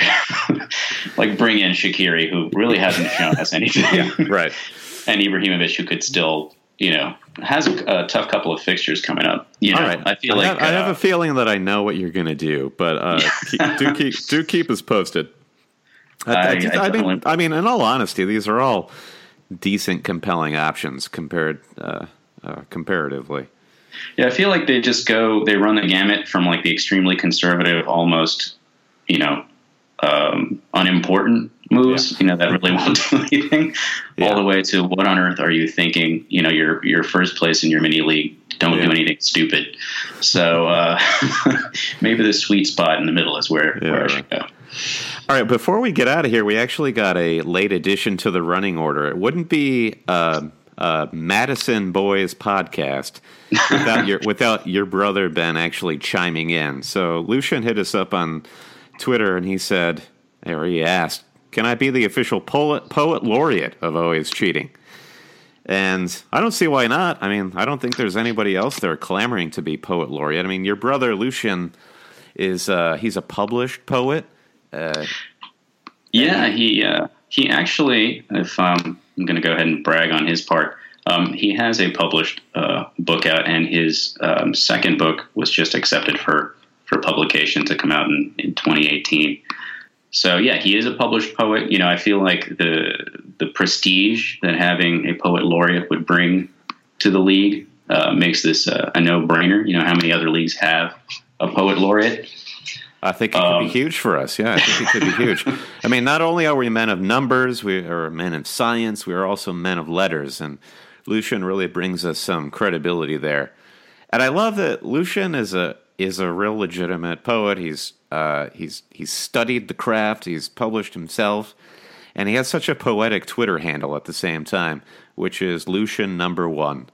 like bring in Shaqiri, who really hasn't shown us anything. Yeah, right. And Ibrahimovic, who could still, you know, has a, a tough couple of fixtures coming up. You know, all right. I feel I like have, uh, I have a feeling that I know what you're going to do, but uh, keep, do keep do keep us posted. I, I, I, I, mean, I mean, in all honesty, these are all decent, compelling options compared uh, uh, comparatively. Yeah, I feel like they just go, they run the gamut from like the extremely conservative, almost, you know, um, unimportant moves, yeah. you know, that really won't do anything, yeah. all the way to what on earth are you thinking? You know, your your first place in your mini league. Don't yeah. do anything stupid. So uh, maybe the sweet spot in the middle is where, yeah, where I should go. All right, before we get out of here, we actually got a late addition to the running order. It wouldn't be uh, uh, Madison Boys podcast without your without your brother Ben actually chiming in. So Lucian hit us up on Twitter, and he said, or he asked, "Can I be the official poet poet laureate of Always Cheating?" And I don't see why not. I mean, I don't think there's anybody else there clamoring to be poet laureate. I mean, your brother Lucian is uh, he's a published poet. Uh, yeah, he uh, he actually, if um, I'm going to go ahead and brag on his part, um, he has a published uh, book out, and his um, second book was just accepted for, for publication to come out in, in twenty eighteen. So yeah, he is a published poet. You know, I feel like the the prestige that having a poet laureate would bring to the league uh, makes this uh, a no-brainer. You know, how many other leagues have a poet laureate? I think it could um, be huge for us. Yeah, I think it could be huge. I mean, not only are we men of numbers, we are men of science, we are also men of letters, and Lucian really brings us some credibility there. And I love that Lucian is a is a real legitimate poet. He's uh, he's he's studied the craft, he's published himself, and he has such a poetic Twitter handle at the same time, which is Lucian number one.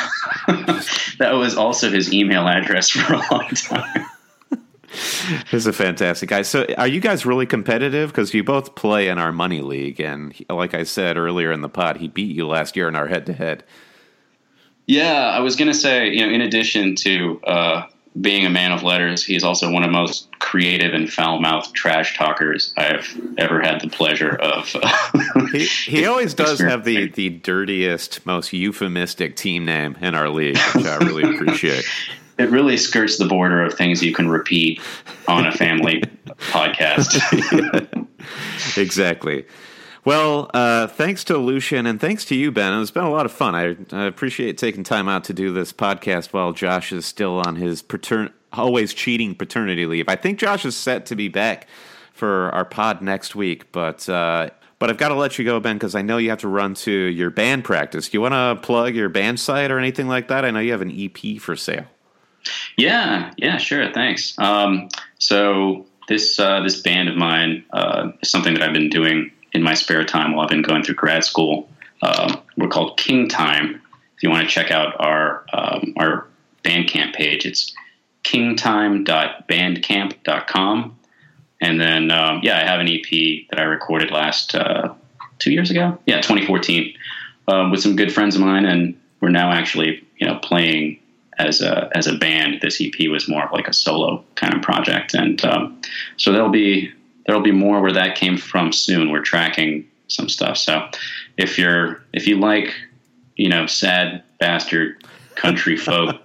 That was also his email address for a long time. He's a fantastic guy. So are you guys really competitive? Because you both play in our money league. And he, like I said earlier in the pod, he beat you last year in our head-to-head. Yeah, I was going to say, you know, in addition to uh, being a man of letters, he's also one of the most creative and foul-mouthed trash talkers I've ever had the pleasure of. Uh, he he always does have the, the dirtiest, most euphemistic team name in our league, which I really appreciate. It really skirts the border of things you can repeat on a family podcast. Exactly. Well, uh, thanks to Lucian, and thanks to you, Ben. It's been a lot of fun. I, I appreciate taking time out to do this podcast while Josh is still on his patern- always cheating paternity leave. I think Josh is set to be back for our pod next week, but uh, but I've got to let you go, Ben, because I know you have to run to your band practice. Do you want to plug your band site or anything like that? I know you have an E P for sale. Yeah, yeah, sure. Thanks. Um, so this uh, this band of mine uh, is something that I've been doing in my spare time while I've been going through grad school. Uh, we're called King Time. If you want to check out our um, our Bandcamp page, it's king time dot bandcamp dot com. And then, um, yeah, I have an E P that I recorded last uh, two years ago. Yeah, twenty fourteen, um, with some good friends of mine, and we're now actually, you know, playing as a as a band. This E P was more of like a solo kind of project, and um, so there'll be there'll be more where that came from soon. We're tracking some stuff, so if you're if you like, you know, sad bastard country folk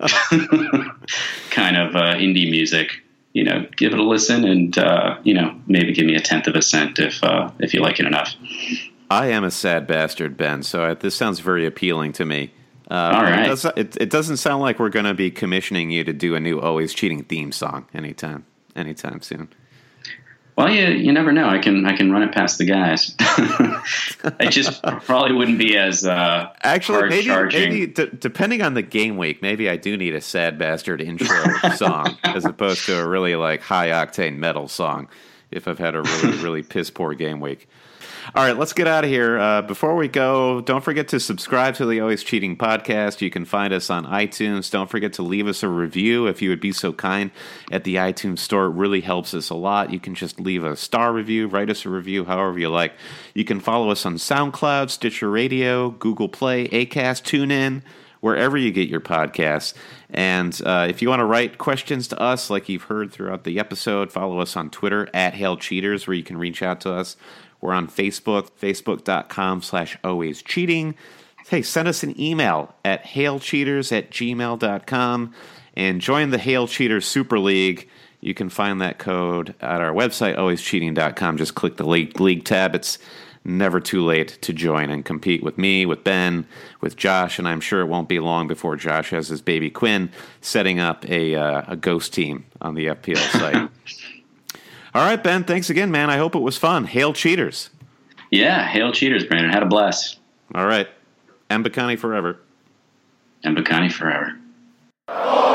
kind of uh, indie music, you know, give it a listen, and uh, you know, maybe give me a tenth of a cent if uh, if you like it enough. I am a sad bastard, Ben, so this sounds very appealing to me. Uh, All right. It, does, it, it doesn't sound like we're going to be commissioning you to do a new Always Cheating theme song anytime, anytime soon. Well, you you never know. I can I can run it past the guys. It just probably wouldn't be as uh, actually hard maybe charging. maybe d- depending on the game week, maybe I do need a Sad Bastard intro song as opposed to a really like high octane metal song if I've had a really really piss poor game week. All right, let's get out of here. Uh, before we go, don't forget to subscribe to the Always Cheating podcast. You can find us on iTunes. Don't forget to leave us a review if you would be so kind at the iTunes store. It really helps us a lot. You can just leave a star review, write us a review, however you like. You can follow us on SoundCloud, Stitcher Radio, Google Play, Acast, TuneIn, wherever you get your podcasts. And uh, if you want to write questions to us like you've heard throughout the episode, follow us on Twitter at Hail Cheaters, where you can reach out to us. We're on Facebook, facebook.com slash always cheating. Hey, send us an email at hailcheaters at gmail.com and join the Hail Cheaters Super League. You can find that code at our website, always cheating dot com. Just click the league, league tab. It's never too late to join and compete with me, with Ben, with Josh, and I'm sure it won't be long before Josh has his baby Quinn setting up a, uh, a ghost team on the F P L site. All right, Ben, thanks again, man. I hope it was fun. Hail Cheaters. Yeah, hail Cheaters, Brandon. Had a blast. All right. Mbakani forever. Mbakani forever.